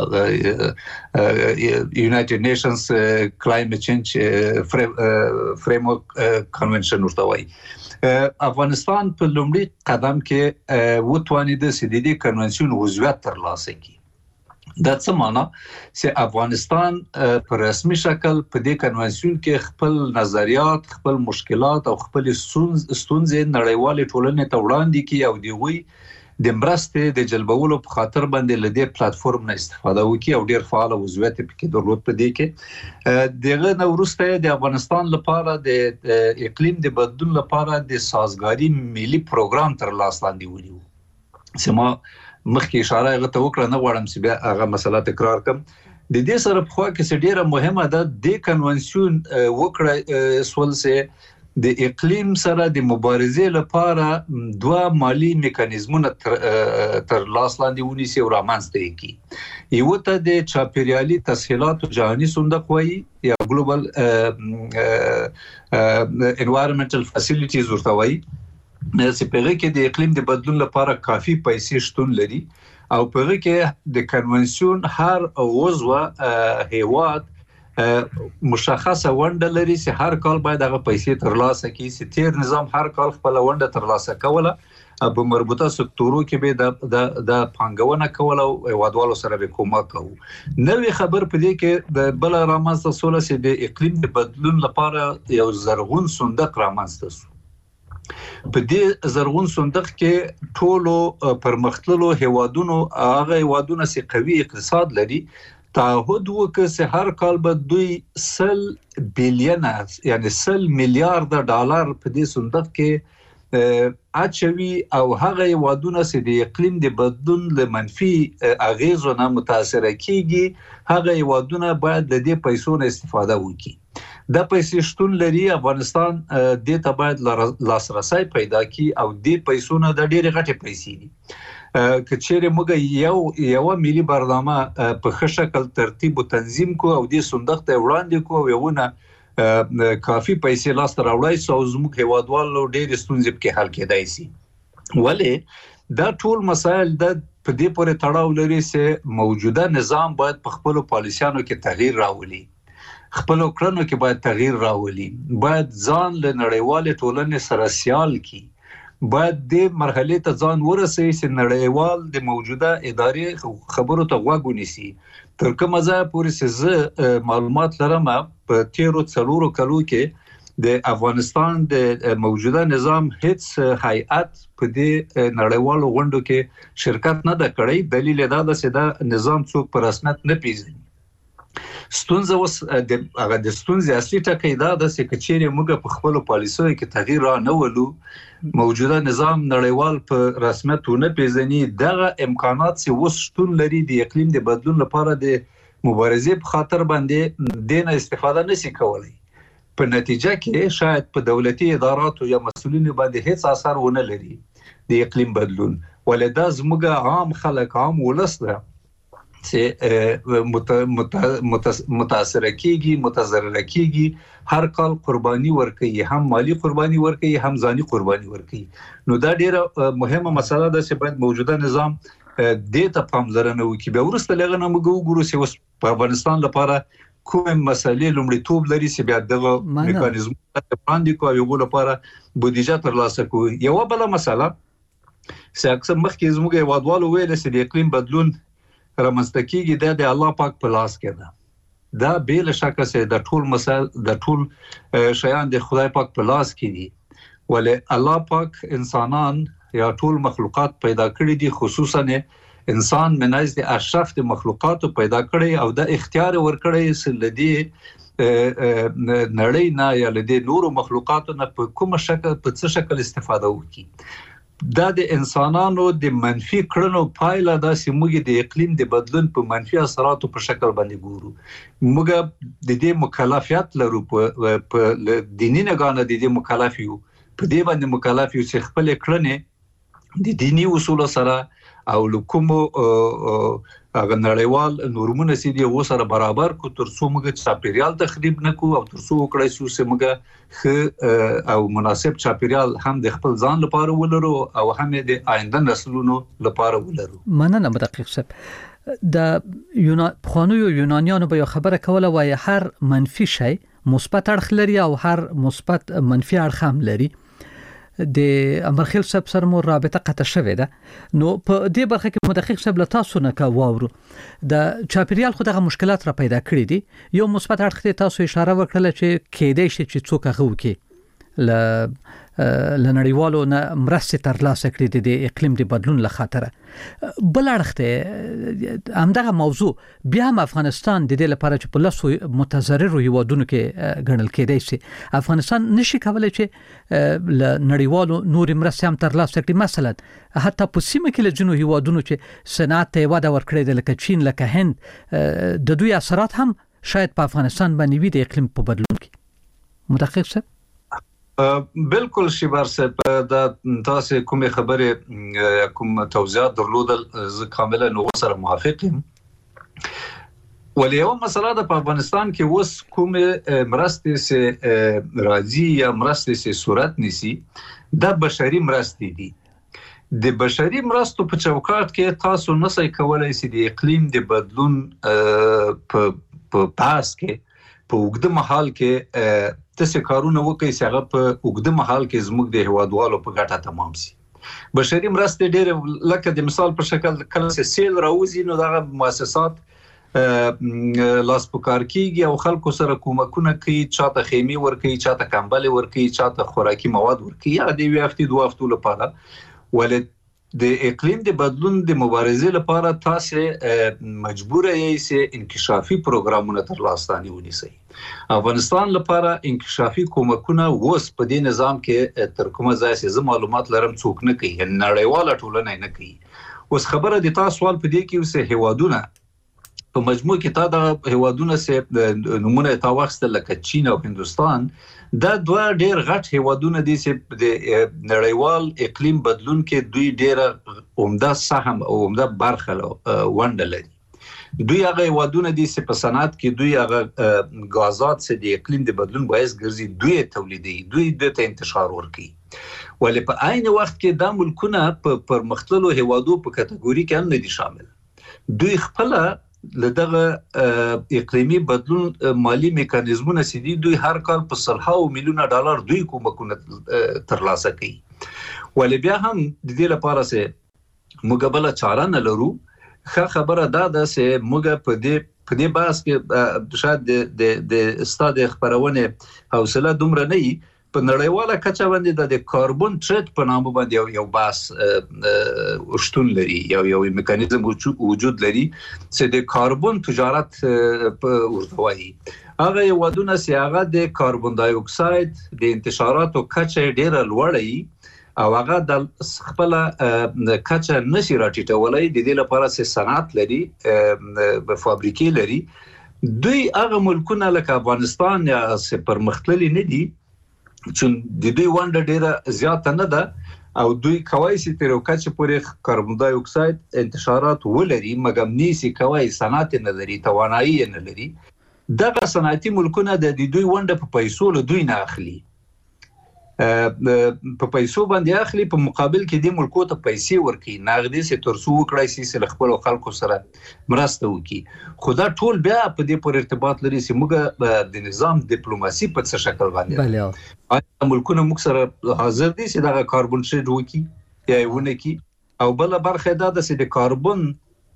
یونایټډ نیشنز کلایمټ چینج فریم ورک کنونشن ورته وایي. افغانستان په لومړي قدم کې وتوانېده چې د دې کنونسیون عضویت ترلاسه کړي. دا څه معنا چې افغانستان په رسمي شکل په دې کنونسیون کې خپل نظریات، خپل مشکلات او خپل ستونزې نړیوالې ټولنې ته وړاندې کړي او د هغوی د مرستې د جلبولو په خاطر باندې له دې پلاتفورم نه استفاده وکړي او ډیر فعال عضویت پکې درلود. په دې کې دغه نه وروسته د افغانستان لپاره د اقلیم د بدلون لپاره د سازګاري ملي پروګرام تر لاس لاندې ونیو. چې ما مخکې اشاره هغه ته وکړه، نه غواړم چې بیا هغه مسله تکرار کړم. د دې سره په خوا کې چې ډیره مهمه ده د کنونسیون وکړه سول چې د اقلیم سره د مبارزې لپاره دوه مالی میکانیزمونه تر, تر لاس لاندې ونیسي او رامنځته یې کړي. یو ته د چاپیریالي تسهیلاتو جهاني صندوق وایي یا ګلوبل انوایرنمنټل فاسیلیټیز ورته وایي، چې په هغه کې د اقلیم د بدلون لپاره کافي پیسې شتون لري او په هغه کې د کنونسیون هر عضو هیواد مشخصه ونډه لري چې هر کال باید هغه پیسې ترلاسه کړي. چې تیر نظام هر کال خپل ونډه ترلاسه کوله، په مربوطه سکتورو کې به د د پانګونه کوله او هیوادوالو سره به کومک کوو. نوې خبر په دې کې د بل رامنځته سوله چې د اقلیم د بدلون لپاره یو زرغون صندوق رامنځته شو. په دې زرغون صندوق کې ټولو پرمختللو هیوادونو، هغه هیوادونه چې قوي اقتصاد لري، تعهد وکړ چې هر کال به دوی سل بیلیونه یعنی سل میلیارډ ډالر په دې صندوق کې اچوي او هغه هیوادونه چې د اقلیم د بدلون له منفي اغیزو نه متاثر کیږي، هغه هیوادونه باید د دې پیسو نه استفاده وکړي. دا پیسې شتون لري، افغانستان دې ته باید لاسرسی پیدا کړي او دې پیسو نه د ډېرې غټې پیسې دي. که چیرې موږ یو یو ملي برنامه په ښه شکل ترتیب او تنظیم کو او دې صندوق ته وړاندې کو او یوونه کافي پیسې لاس ته راوړای سو او زموږ هیوادوالو ډېرې ستونزې پکې حل کېدای شي. ولې دا ټول مسایل د په دې پورې تړاو لري چې موجوده نظام باید په خپل پالیسیانو کې تغییر راولي، خپل کړنو کې باید تغییر راولي، باید ځان له نړیوال ټولنې سره سیال کی، باید د مرحله ته ځان ورسوي چې نړیوال د موجوده ادارې خبرو ته غوږ ونیسي. تر کومه ځایه پورې چې زه معلومات لرم په تیرو څلورو کلو کې د افغانستان د موجوده نظام هیڅ هیئت په دې نړیوالو غونډو کې شرکت نه ده کړی. دلیل دا ده چې دا نظام څوک په رسمیت نه پیژني. ستونزه اوس د هغه د ستونزې اصلي ټکی دا ده چې کچېرې موږ په خپل پالیسیو کې تغییر را نه ولو، موجوده نظام نړیوال په رسمیت ونه پیژني، دغه امکانات چې اوس شتون لري د اقلیم د بدلون لپاره د مبارزې په خاطر باندې دینه استفاده نشي کولای. په نتیجه کې شاید په دولتي اداراتو یا مسؤلینو باندې هیڅ اثر ونه لري د اقلیم بدلون، ولدا زموږ عام خلک عام ولس ده چې متاثر کیږي، متضرر کیږي، هر کال قرباني ورکوي، هم مالی قرباني ورکوي، هم ځاني قرباني ورکوي. نو دا ډیره مهمه مسله ده چې باید موجوده نظام دې ته پاملرنه وکړي. بیا وروسته لږ نه موږ وګورو چې اوس په افغانستان لپاره کوم مسلې لومړیتوب لري چې بیا دغه میکانیزم باندې کوي یو لپاره بودیجه ترلاسه کوي. یو بل مسله چې اکثر مخکې زموږ هیوادوالو ویل چې د اقلیم بدلون رامنځته کیږي د الله پاک په لاس کې ده. دا به له شکه چې د ټول مسل د ټول شیان د خدای پاک په لاس کې دي، ولې الله پاک انسانان یا ټول مخلوقات پیدا کړی دي، خصوصا انسان منځ د اشرف د مخلوقات پیدا کړی او د اختیار ورکړی چې لدی نړۍ نه یا لدی نورو مخلوقاتو نه په کومه شکل په څه شکل استفاده وکړي. دا د انسانانو د منفي کړنو پایله ده چې موږ د اقلیم د بدلون په منفي اثراتو په شکل باندې ګورو. موږ د دې مکلفیت لرو، په دیني نګانه د دې مکلف یو، په دې باندې مکلف یو چې خپل کړنې د دینی اصولو سره او لکومو هغه نړیوال نورمونه چې دی و سره برابر کو، ترڅو موږ چاپیریال تخریب نکو او ترڅو وکړای شو چې موږ او مناسب چاپیریال هم د خپل ځان لپاره ولرو او هم د آینده نسلونو لپاره ولرو. مننه مدقق صاحب. د یونان خانو یونانیانو به خبره کوله وای هر منفي شی مثبت اړخ لري او هر مثبت منفي اړخ هم لري. د امرخیل صاحب سره مو رابطه قطع شوې ده. نو په دې برخه کې مدقق صاحب له تاسو نه کا واورو د چاپیریال خو دغه مشکلات را پیدا کړی دي. یو مثبت اړخ ته تاسو اشاره وکړه چې کېدای شي چې څوک هغه وکي ل لنړیوالو نه مرسته ترلاسه کړې د اقلیم د بدلون له خاطر. بل اړخ ته همدغه موضوع بیا هم افغانستان د دې لپاره چې په لاسو متضرر هیوادونو کې ګڼل کېدای شي، افغانستان نشي کولای چې لنړیوالو نور مرسته هم ترلاسه کړي. مثلا حتی په سیمه کې له جنو هیوادونو چې صنعت ته وده ورکړي د لکه چین، لکه هند، د دوی اثرات هم شاید په افغانستان باندې وي د اقلیم په بدلون کې. مدقق صاحب بالکل شیبر صاحب، دا تاسو کومه خبره کوم توضیحات درلودل زه کاملا نو سره موافق یم. ولې یو مسله ده په افغانستان کې اوس کومه مرستې سه راځي یا مرستې سه صورت نیسي، دا بشري مرستې دي. د بشري مرستو په چوکاټ کې تاسو نسئ کولای چې د اقلیم د بدلون په په پاس کې په وګړه محل کې تاسو کارونه وکړئ چې هغه په وګړه محل کې زموږ د هوادوالو په ګټه تمام شي. بشري مرستې ډېر لکه د مثال په شکل کله چې سیل راوځي نو دغه مؤسسات لاس پکار کیږي او خلکو سره کومکونه کوي، چاته خیمه ورکوي، چاته کمبل ورکوي، چاته خوراکي مواد ورکوي، یا د یو هفته دوه هفتو لپاره. ولې د اقلیم د بدلون د مبارزې لپاره تاسو مجبور یې چې انکشافي پروګرامونه ترلاسه ونیسئ. افغانستان لپاره انکشافي کومکونه وس په دې نظام کې تر کومه ځای چې معلومات لرم څوک نه کوي، نړیواله ټولنه نه کوي. اوس خبره د تاسو سوال په دې کې وسه هیوادونه په مجموع کې تا د هیوادونو سه نمونه تا واخستل لکه چین او هندستان، دا دوه ډېر غټ هیوادونه دي چې د نړیوال اقلیم بدلون کې دوی ډېر عمده سهم او عمده برخه ونډه لري. دوی هغه هیوادونه دي چې په صنعت کې دوی هغه غازات چې د اقلیم د بدلون باعث ګرځي دوی تولیدي، دوی د ته انتشار ورکوي. ولې په عین وخت کې د ملکونه په پرمختللو هیوادو په کټګوري کې هم نه دي شامل. دوی خپل لدغه اقلیمی بدلون مالی میکانیزمونه سدي دوی هر کال په سلهاو میلیونه ډالر دوی کومکونه ترلاسه کوي. ولې بیا هم د دې لپاره سه مقابله چاره نه لرو. ښه خبره دا ده چې موږ په دې په دې باس کې شاید د د استاد خبرونه حوصله دومره نه وي. په نړیواله کچه باندې د کاربن ټریډ په نامه باندې یو باس شتون لري، یو یو میکانیزم وجود لري چې د کاربن تجارت ورته وایي. هغه یوادونه چې هغه د کاربن دای اکساید د انتشاراتو کچه ډیره لوړه وي او هغه د خپل کچه نشي راټیټولای. د دې لپاره چې صنعت لري، په فابریکې لري. دوی هغه ملکونه لکه افغانستان یا پرمختللي نه دي چې د دوی ونډه ډیره زیاته نه ده او دوی کوي چې تر یو کچه پورې کاربن دای اکساید انتشارات ولري، مګر نيسي کوي صنعت نه لري، توانایي نه لري. دغه صنعتي ملکونه د دوی ونډه په پیسو له دوی نه اخلي، په پیسو باندې اخلي، په مقابل کې د ملکو ته پیسې ورکړي، نغدي سي ترسو وکړای سي خپل خلکو سره مرسته وکړي. خو دا ټول بیا په دې پر ارتباط لري چې موږ د نظام ډیپلوماسي په څه شکل باندې بله آیا ملکونه موږ سره حاضر دي چې دا کاربن ټریډ وکړي یا ونه کړي. او بل برخه دا ده چې د کاربن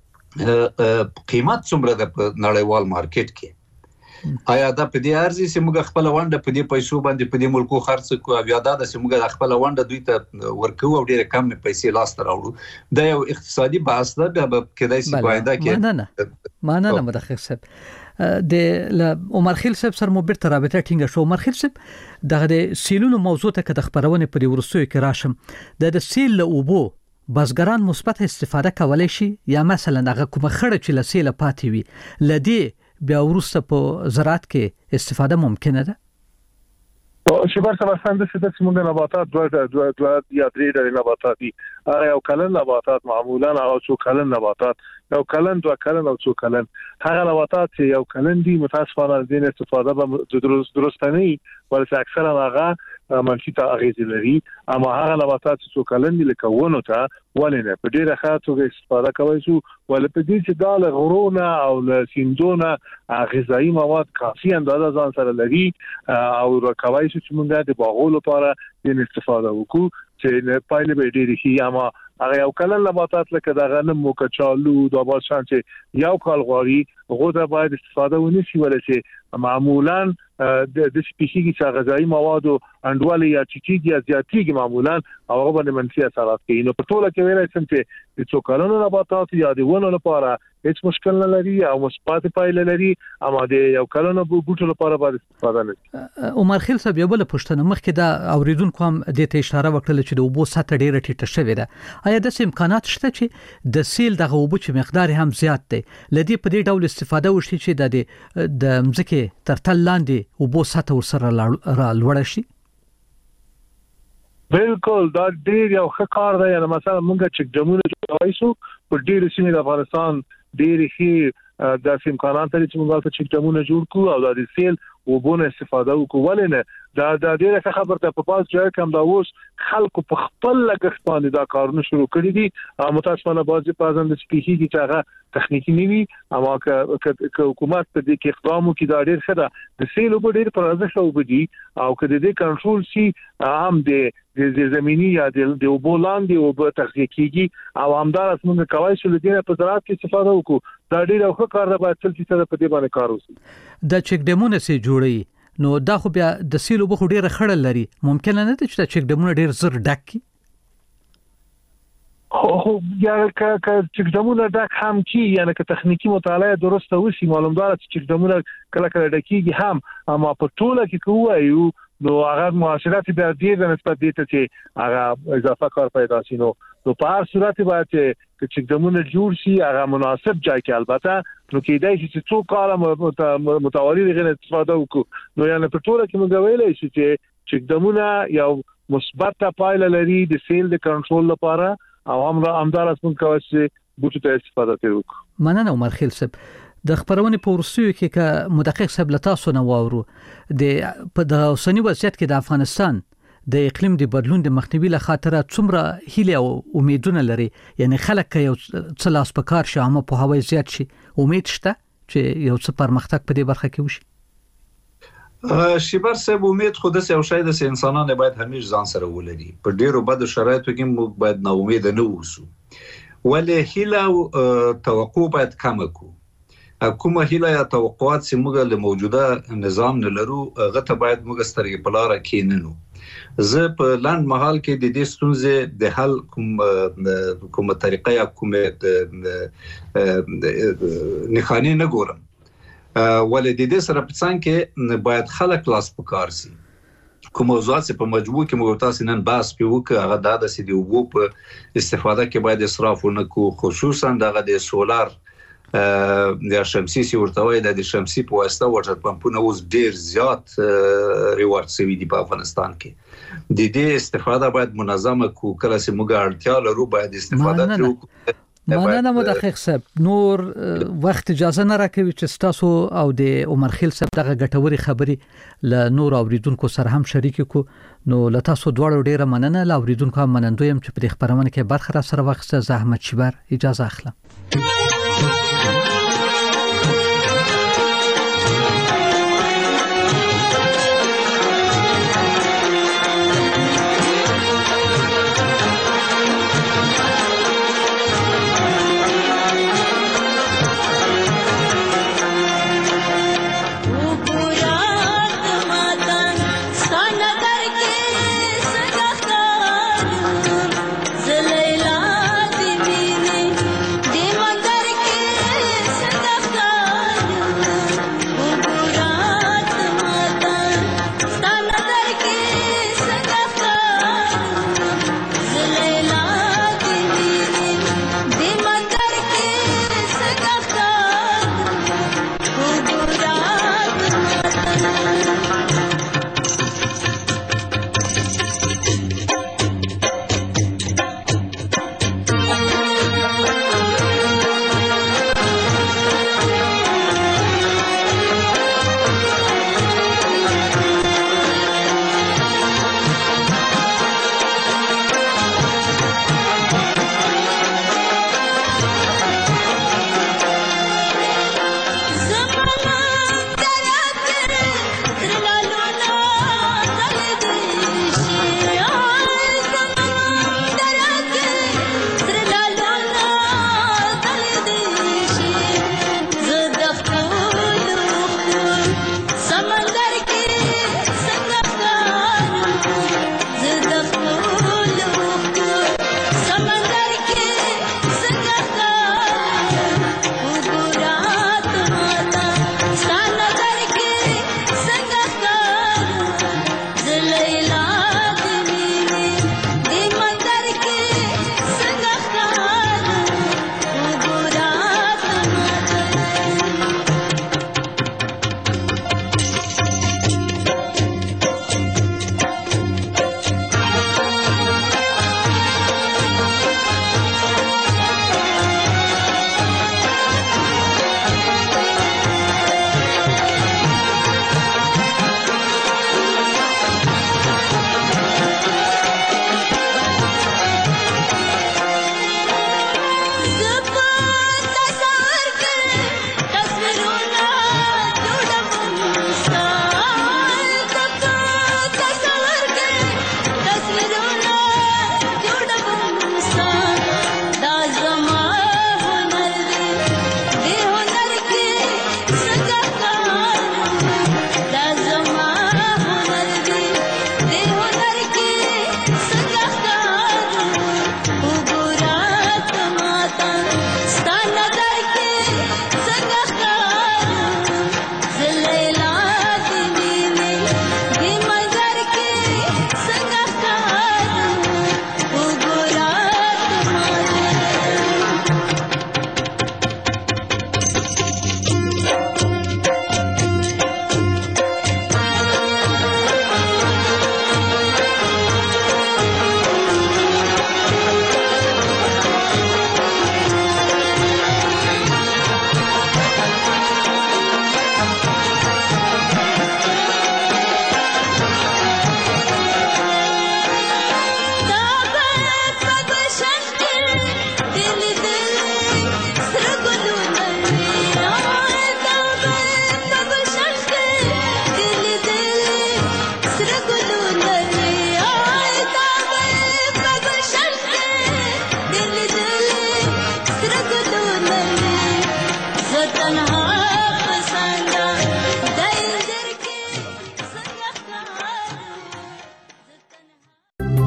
قیمت څومره ده په نړیوال مارکیټ کې. آیا دا په دې ارزي چې موږ خپل ونډه په دې پیسو باندې په دې ملکو خرڅ کوو یا دا چې موږ خپل ونډه دوی ته ورکو او ډیره کم پیسې لاس ته راوړو. دا یو اقتصادي بحث ده. بیا به کېدای شي باید کې نه نه معنا نه مدخل صاحب د عمر خیل صاحب سره مو بیرته رابطه ټینګه شو. عمر خیل صاحب دغه د سیلونو موضوع ته د خبرونه پر ورسوي کې راشم. د سیل له اوبو بزګران مثبت استفاده کولای شي یا مثلا هغه کومه خړه چې له سیل پاتې وي لدی بیا ورسته په زراعت کې استفاده ممکنه ده؟ شبر سمستان د څه څه موږ نباتات دوه دوه دوه یا درې ډول نباتات دي. هغه یو کلن نباتات معمولا او څو کلن نباتات، یو کلن دوه کلن او څو کلن. هغه نباتات چې یو کلن دي متاسفانه د دې استفاده به درست درست نه وي، ولې اکثرا هغه منفي اغیز لري. اما هغه نباتات چې څو کلن دي لکه ونه ته ولې نه په ډیره ښه توګه استفاده کوي شو، ولې په دې چې دا له غرونه او له سیندونه غذایی مواد کافي اندازه ځان سره لري او راکوي چې موږ د باغونو لپاره د استفاده وکړو چې پایله به ډیره شي. اما هغه یو کلن نباتات لکه د غنم او کچالو دا به شان چې یو کال غوړي غوډه باید استفاده ونشي، ولې چې معمولا د سپیشیږي چې غذایی مواد او انډوالي یا چیکيږي یا زیاتیږي معمولا او هغه باندې منفي اثرات کوي. نو په ټوله کې ویلای شم چې د څو کلونو نباتات یا د ونو لپاره هیڅ مشکل نه لري او مثبت پایله لري، اما د یو کلونو بوټو لپاره باید استفاده نه. عمر خیل صاحب یو بل پوښتنه مخکې دا اوریدونکو هم د ته اشاره وکړه چې د اوبو سطح ډیره ټیټه شوې ده. آیا د امکانات شته چې د سیل دغه اوبو چې مقدار هم زیات دی لدی په دې ډول استفاده وشي چې د د مځکه تر تل لاندې اوبو سطح ورسره را لوړ شي؟ بالکل دا ډیر یو ښه کار دی. یعنی مثلا موږ چې ډمونه جوړوي شو په ډیر سیمې د افغانستان ډیر هي د امکانات لري چې موږ ته چې ډمونه جوړ کړو او د سیل وبونه استفاده وکړو. ولې نه دا د ډیره ښه خبره ته په پاس ځای کوم دا اوس خلکو په خپل لګښت باندې دا کارونه شروع کړی دي. متاسفانه بعضی پازند سپیشي چې هغه تخنیکی نیوي، اما که حکومت په دې کې اقدام وکړي دا ډیر ښه ده. د سیل وب ډیر پر ارزښت وبدي او که د دې کنټرول سي هم د د زميني یا د وبولاندې او په تخنیک کېږي او همدار اسمنه کوي چې لدې په زراعت کې استفاده وکړو. دا ډیر ښه کار دی، باید چې څه په دې باندې کار وشي. د چک ډیمونه سي جوړي نو دا خو بیا د سیلو بخو ډیره خړل لري، ممکن نه ده چې چک ډیمونه ډیر زر ډک کی. خو یا که چک ډیمونه ډک هم کی، یعنی که تخنیکی مطالعه درسته وشي معلومدار چې چک ډیمونه کله کله ډکیږي هم، اما په ټوله کې کوو نو هغه معاشرت بیا ډیر د نسبت دي چې هغه اضافه کار پیدا شي. نو نو په هر صورت باید چې چک ډیمونه جوړ شي هغه مناسب ځای کې، البته نو کېدای شي چې څو کاله متوالی غیر استفاده وکړو. نو یعنی په ټوله کې موږ ویلای شو چې چک ډیمونه یو مثبت پایله لري د سیل د کنټرول لپاره او هم همدار اسمن کوي چې بوټو ته استفاده وکړو. مننه عمر خیل صاحب. د خبرونه په ورسوي کې ک مدقق صاحب لتا سونه واورو د په د اوسنی وضعیت کې د افغانستان د اقلیم د بدلون د مخنیوي له خاطر څومره هیله او امیدونه لري؟ یعنی خلک یو څه لاس په کار شي عامه په هوای زیات شي، امید شته چې یو څه پرمختګ په دې برخه کې وشي؟ شیبر صاحب امید خو د یو شای د انسانانو باید همیش ځان سره ولري. په ډیرو بد شرایطو کې موږ باید نا امید نه اوسو، ولې هیله او توقع باید کم کو. کومه هیله یا توقعات چې موږ له موجوده نظام نه لرو هغه ته باید موږ سترګې په لار کې نه نو. زه په لاند محل کې د دې ستونزې د حل کوم کومه طریقه یا کومه نښانې نه ګورم، ولې د دې سره په څنګ کې باید خلک لاس په کار سي. کوم موضوعات چې په مجموع کې موږ تاسو نن بحث پیوکه هغه د داسې دی وګو په استفاده کې باید اسراف نه کو، خصوصا دغه د سولار د شمسي سي ورتوي د شمسي په واسطه واټر پمپونه اوس ډیر زیات ریوارډ سوي دي په افغانستان کې. د دې استفاده باید منظمه کو، کله چې موږ اړتیا لرو باید استفاده وکړو. مننه مدقق صاحب. نور وخت اجازه نه راکوي چې تاسو او د عمر خیل صاحب دغه ګټوري خبري ل نور اوریدونکو سره هم شریک کو. نو ل تاسو دواړو ډیره مننه. ل اوریدونکو هم منندویم چې په خبرونه کې برخه را سره وخت زحمت شبر اجازه اخلم.